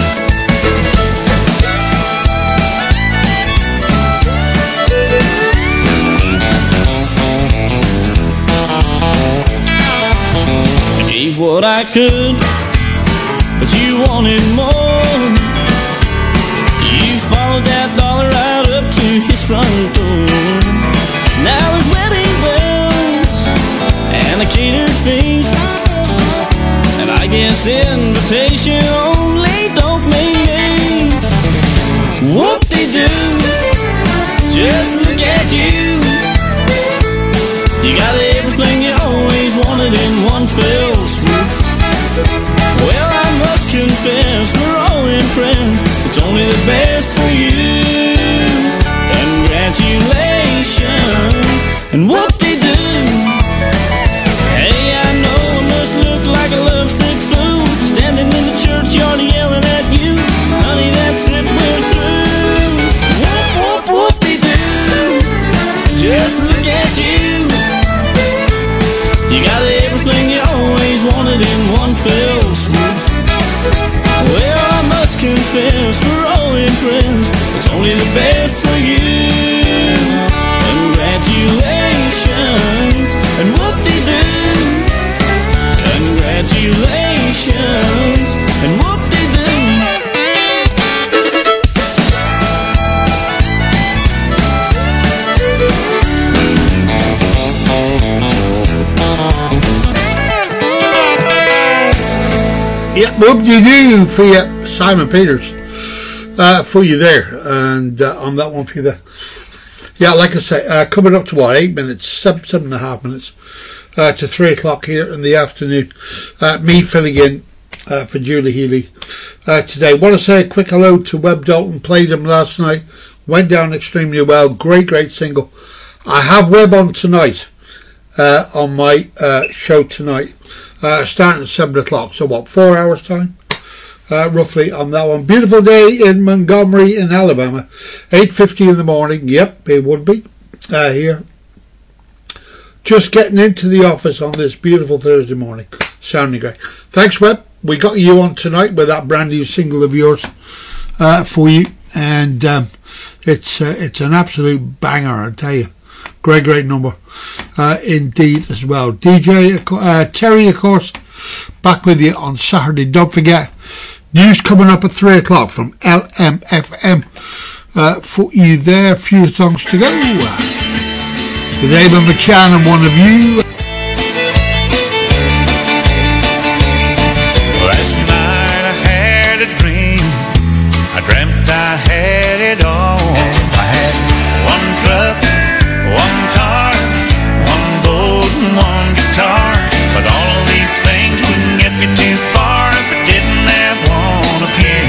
Speaker 1: What I could, but you wanted more. You followed that dollar right up to his front door. Now there's wedding bells and a catered feast, and I guess invitation only don't mean me. Whoop-de-doo, just look at you. You got everything you always wanted in one fell swoop. Well, I must confess, we're all impressed. It's only the best for you. Congratulations, and whoop-de-doo. Hey, I know I must look like a lovesick fool, standing in the churchyard yelling at you. Honey, that's it, we're through. Whoop, whoop, whoop-de-doo. Just look at you. You got everything you always wanted in one fell swoop. Well, I must confess, we're all impressed. It's only the best for you. Congratulations, and whoop-de-doo. Congratulations, and whoop-de-doo.
Speaker 5: Yep, whoop-de-doo for you, Simon Peters, uh, for you there, and uh, on that one for you there. Yeah, like I say, uh, coming up to what, eight minutes, seven, seven and a half minutes, uh, to three o'clock here in the afternoon. Uh, me filling in uh, for Julie Healy uh, today. Want to say a quick hello to Webb Dalton. Played him last night, went down extremely well. Great, great single. I have Webb on tonight, uh, on my uh, show tonight. Uh, starting at seven o'clock, so what, four hours time? Uh, roughly on that one. Beautiful day in Montgomery in Alabama. eight fifty in the morning, yep, it would be, uh, here. Just getting into the office on this beautiful Thursday morning. Sounding great. Thanks, Webb. We got you on tonight with that brand new single of yours uh, for you. And um, it's, uh, it's an absolute banger, I tell you. Great, great number uh, indeed as well. D J uh, Terry, of course, back with you on Saturday. Don't forget, news coming up at three o'clock from L M F M uh, for you there. A few songs to go. With Abel McCann and One of You.
Speaker 12: Last night I had a dream. I dreamt I had it all. I had one truck, one car, one boat and one guitar. But all of these things wouldn't get me too far if I didn't have one of you.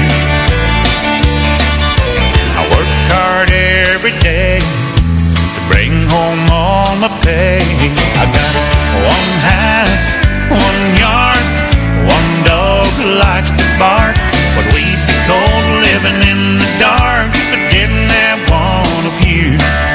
Speaker 12: I work hard every day to bring home all my pay. I got one house, one yard, one dog who likes to bark. But we'd be cold living in the dark if I didn't have one of you.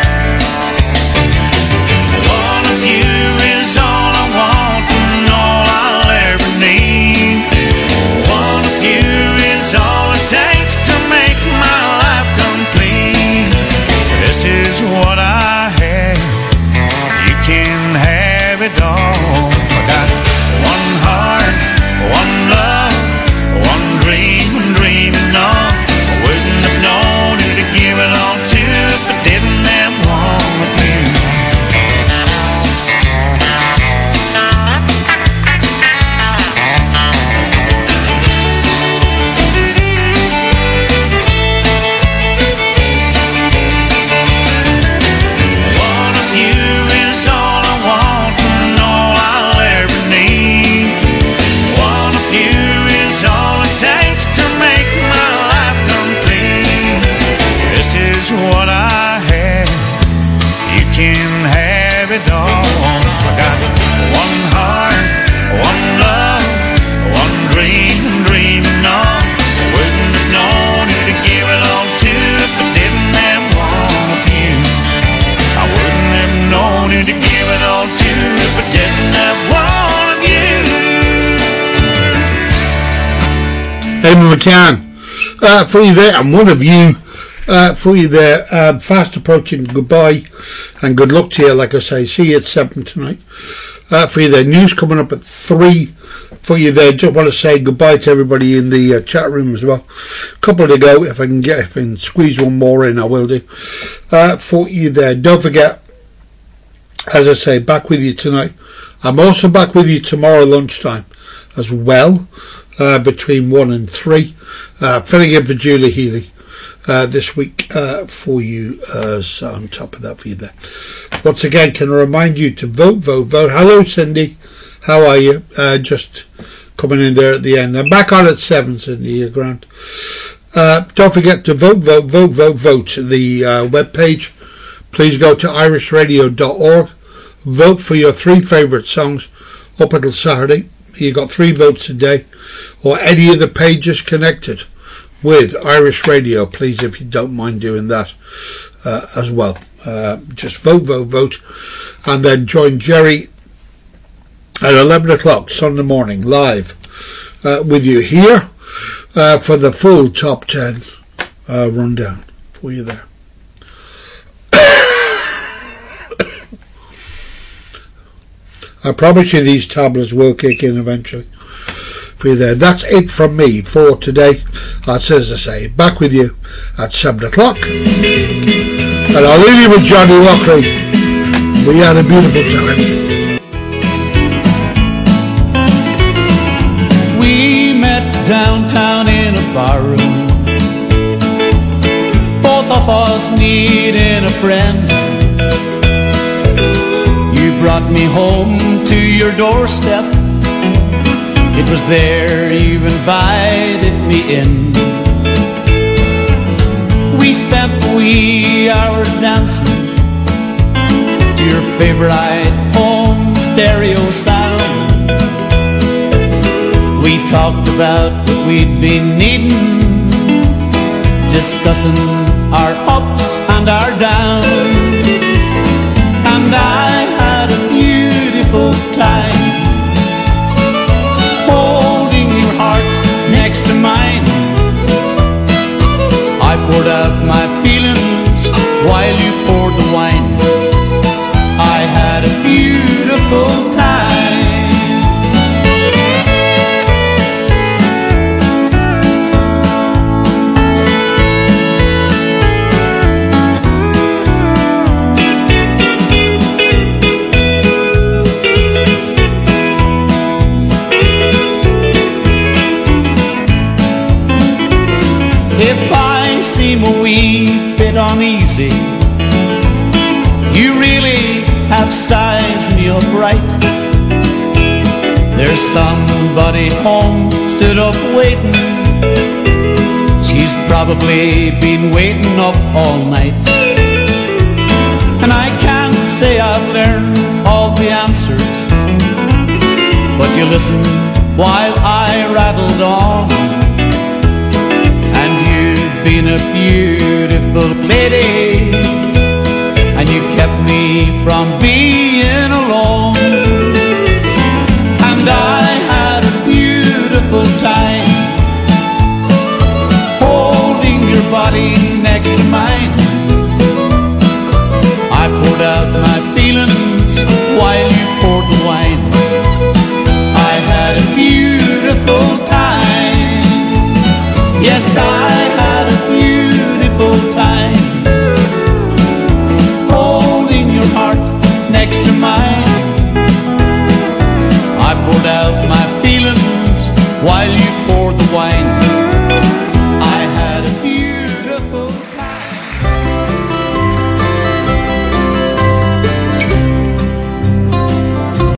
Speaker 12: One of you is all I want and all I'll ever need. One of you is all it takes to make my life complete. This is what I have. You can have it all. I got one heart, one love, one dream I'm dreaming of. I wouldn't have known who to give it all to if I didn't have one of you. One of you is all I want
Speaker 5: Eamon McCann uh, for you there, and one of you uh, for you there. Uh, fast approaching. Goodbye and good luck to you. Like I say, see you at seven tonight. Uh, for you there. News coming up at three for you there. Just want to say goodbye to everybody in the uh, chat room as well. A couple to go. If I can get, if I can squeeze one more in, I will do. Uh, for you there. Don't forget, as I say, back with you tonight. I'm also back with you tomorrow lunchtime as well, uh, between one and three, uh, filling in for Julie Healy uh, this week uh, for you. Uh, so on top of that for you there. Once again, can I remind you to vote, vote, vote. Hello, Cindy. How are you? Uh, just coming in there at the end. I'm back on at seven, Cindy. You're grand. Uh, don't forget to vote, vote, vote, vote, vote. The uh, webpage. Please go to irish radio dot org. Vote for your three favourite songs up until Saturday. You got three votes a day, or any of the pages connected with Irish Radio. Please, if you don't mind doing that uh, as well. Uh, just vote, vote, vote, and then join Jerry at eleven o'clock Sunday morning live uh, with you here uh, for the full top ten uh, rundown for you there. I promise you these tablets will kick in eventually for you there. That's it from me for today. As I say, back with you at seven o'clock. And I'll leave you with Johnny Lockery. We had a beautiful time.
Speaker 4: We met downtown in a barroom, both of us needing a friend. You brought me home to your doorstep. It was there you invited me in. We spent wee hours dancing to your favorite home stereo sound. We talked about what we'd been needing, discussing our ups and our downs. And I had a beautiful time, holding your heart next to mine. I poured out my feelings while you poured the wine. I had a beautiful time. If I seem a wee bit uneasy, you really have sized me up right. There's somebody home stood up waiting. She's probably been waiting up all night. And I can't say I've learned all the answers, but you listened while I rattled on. Been a beautiful lady, and you kept me from being alone.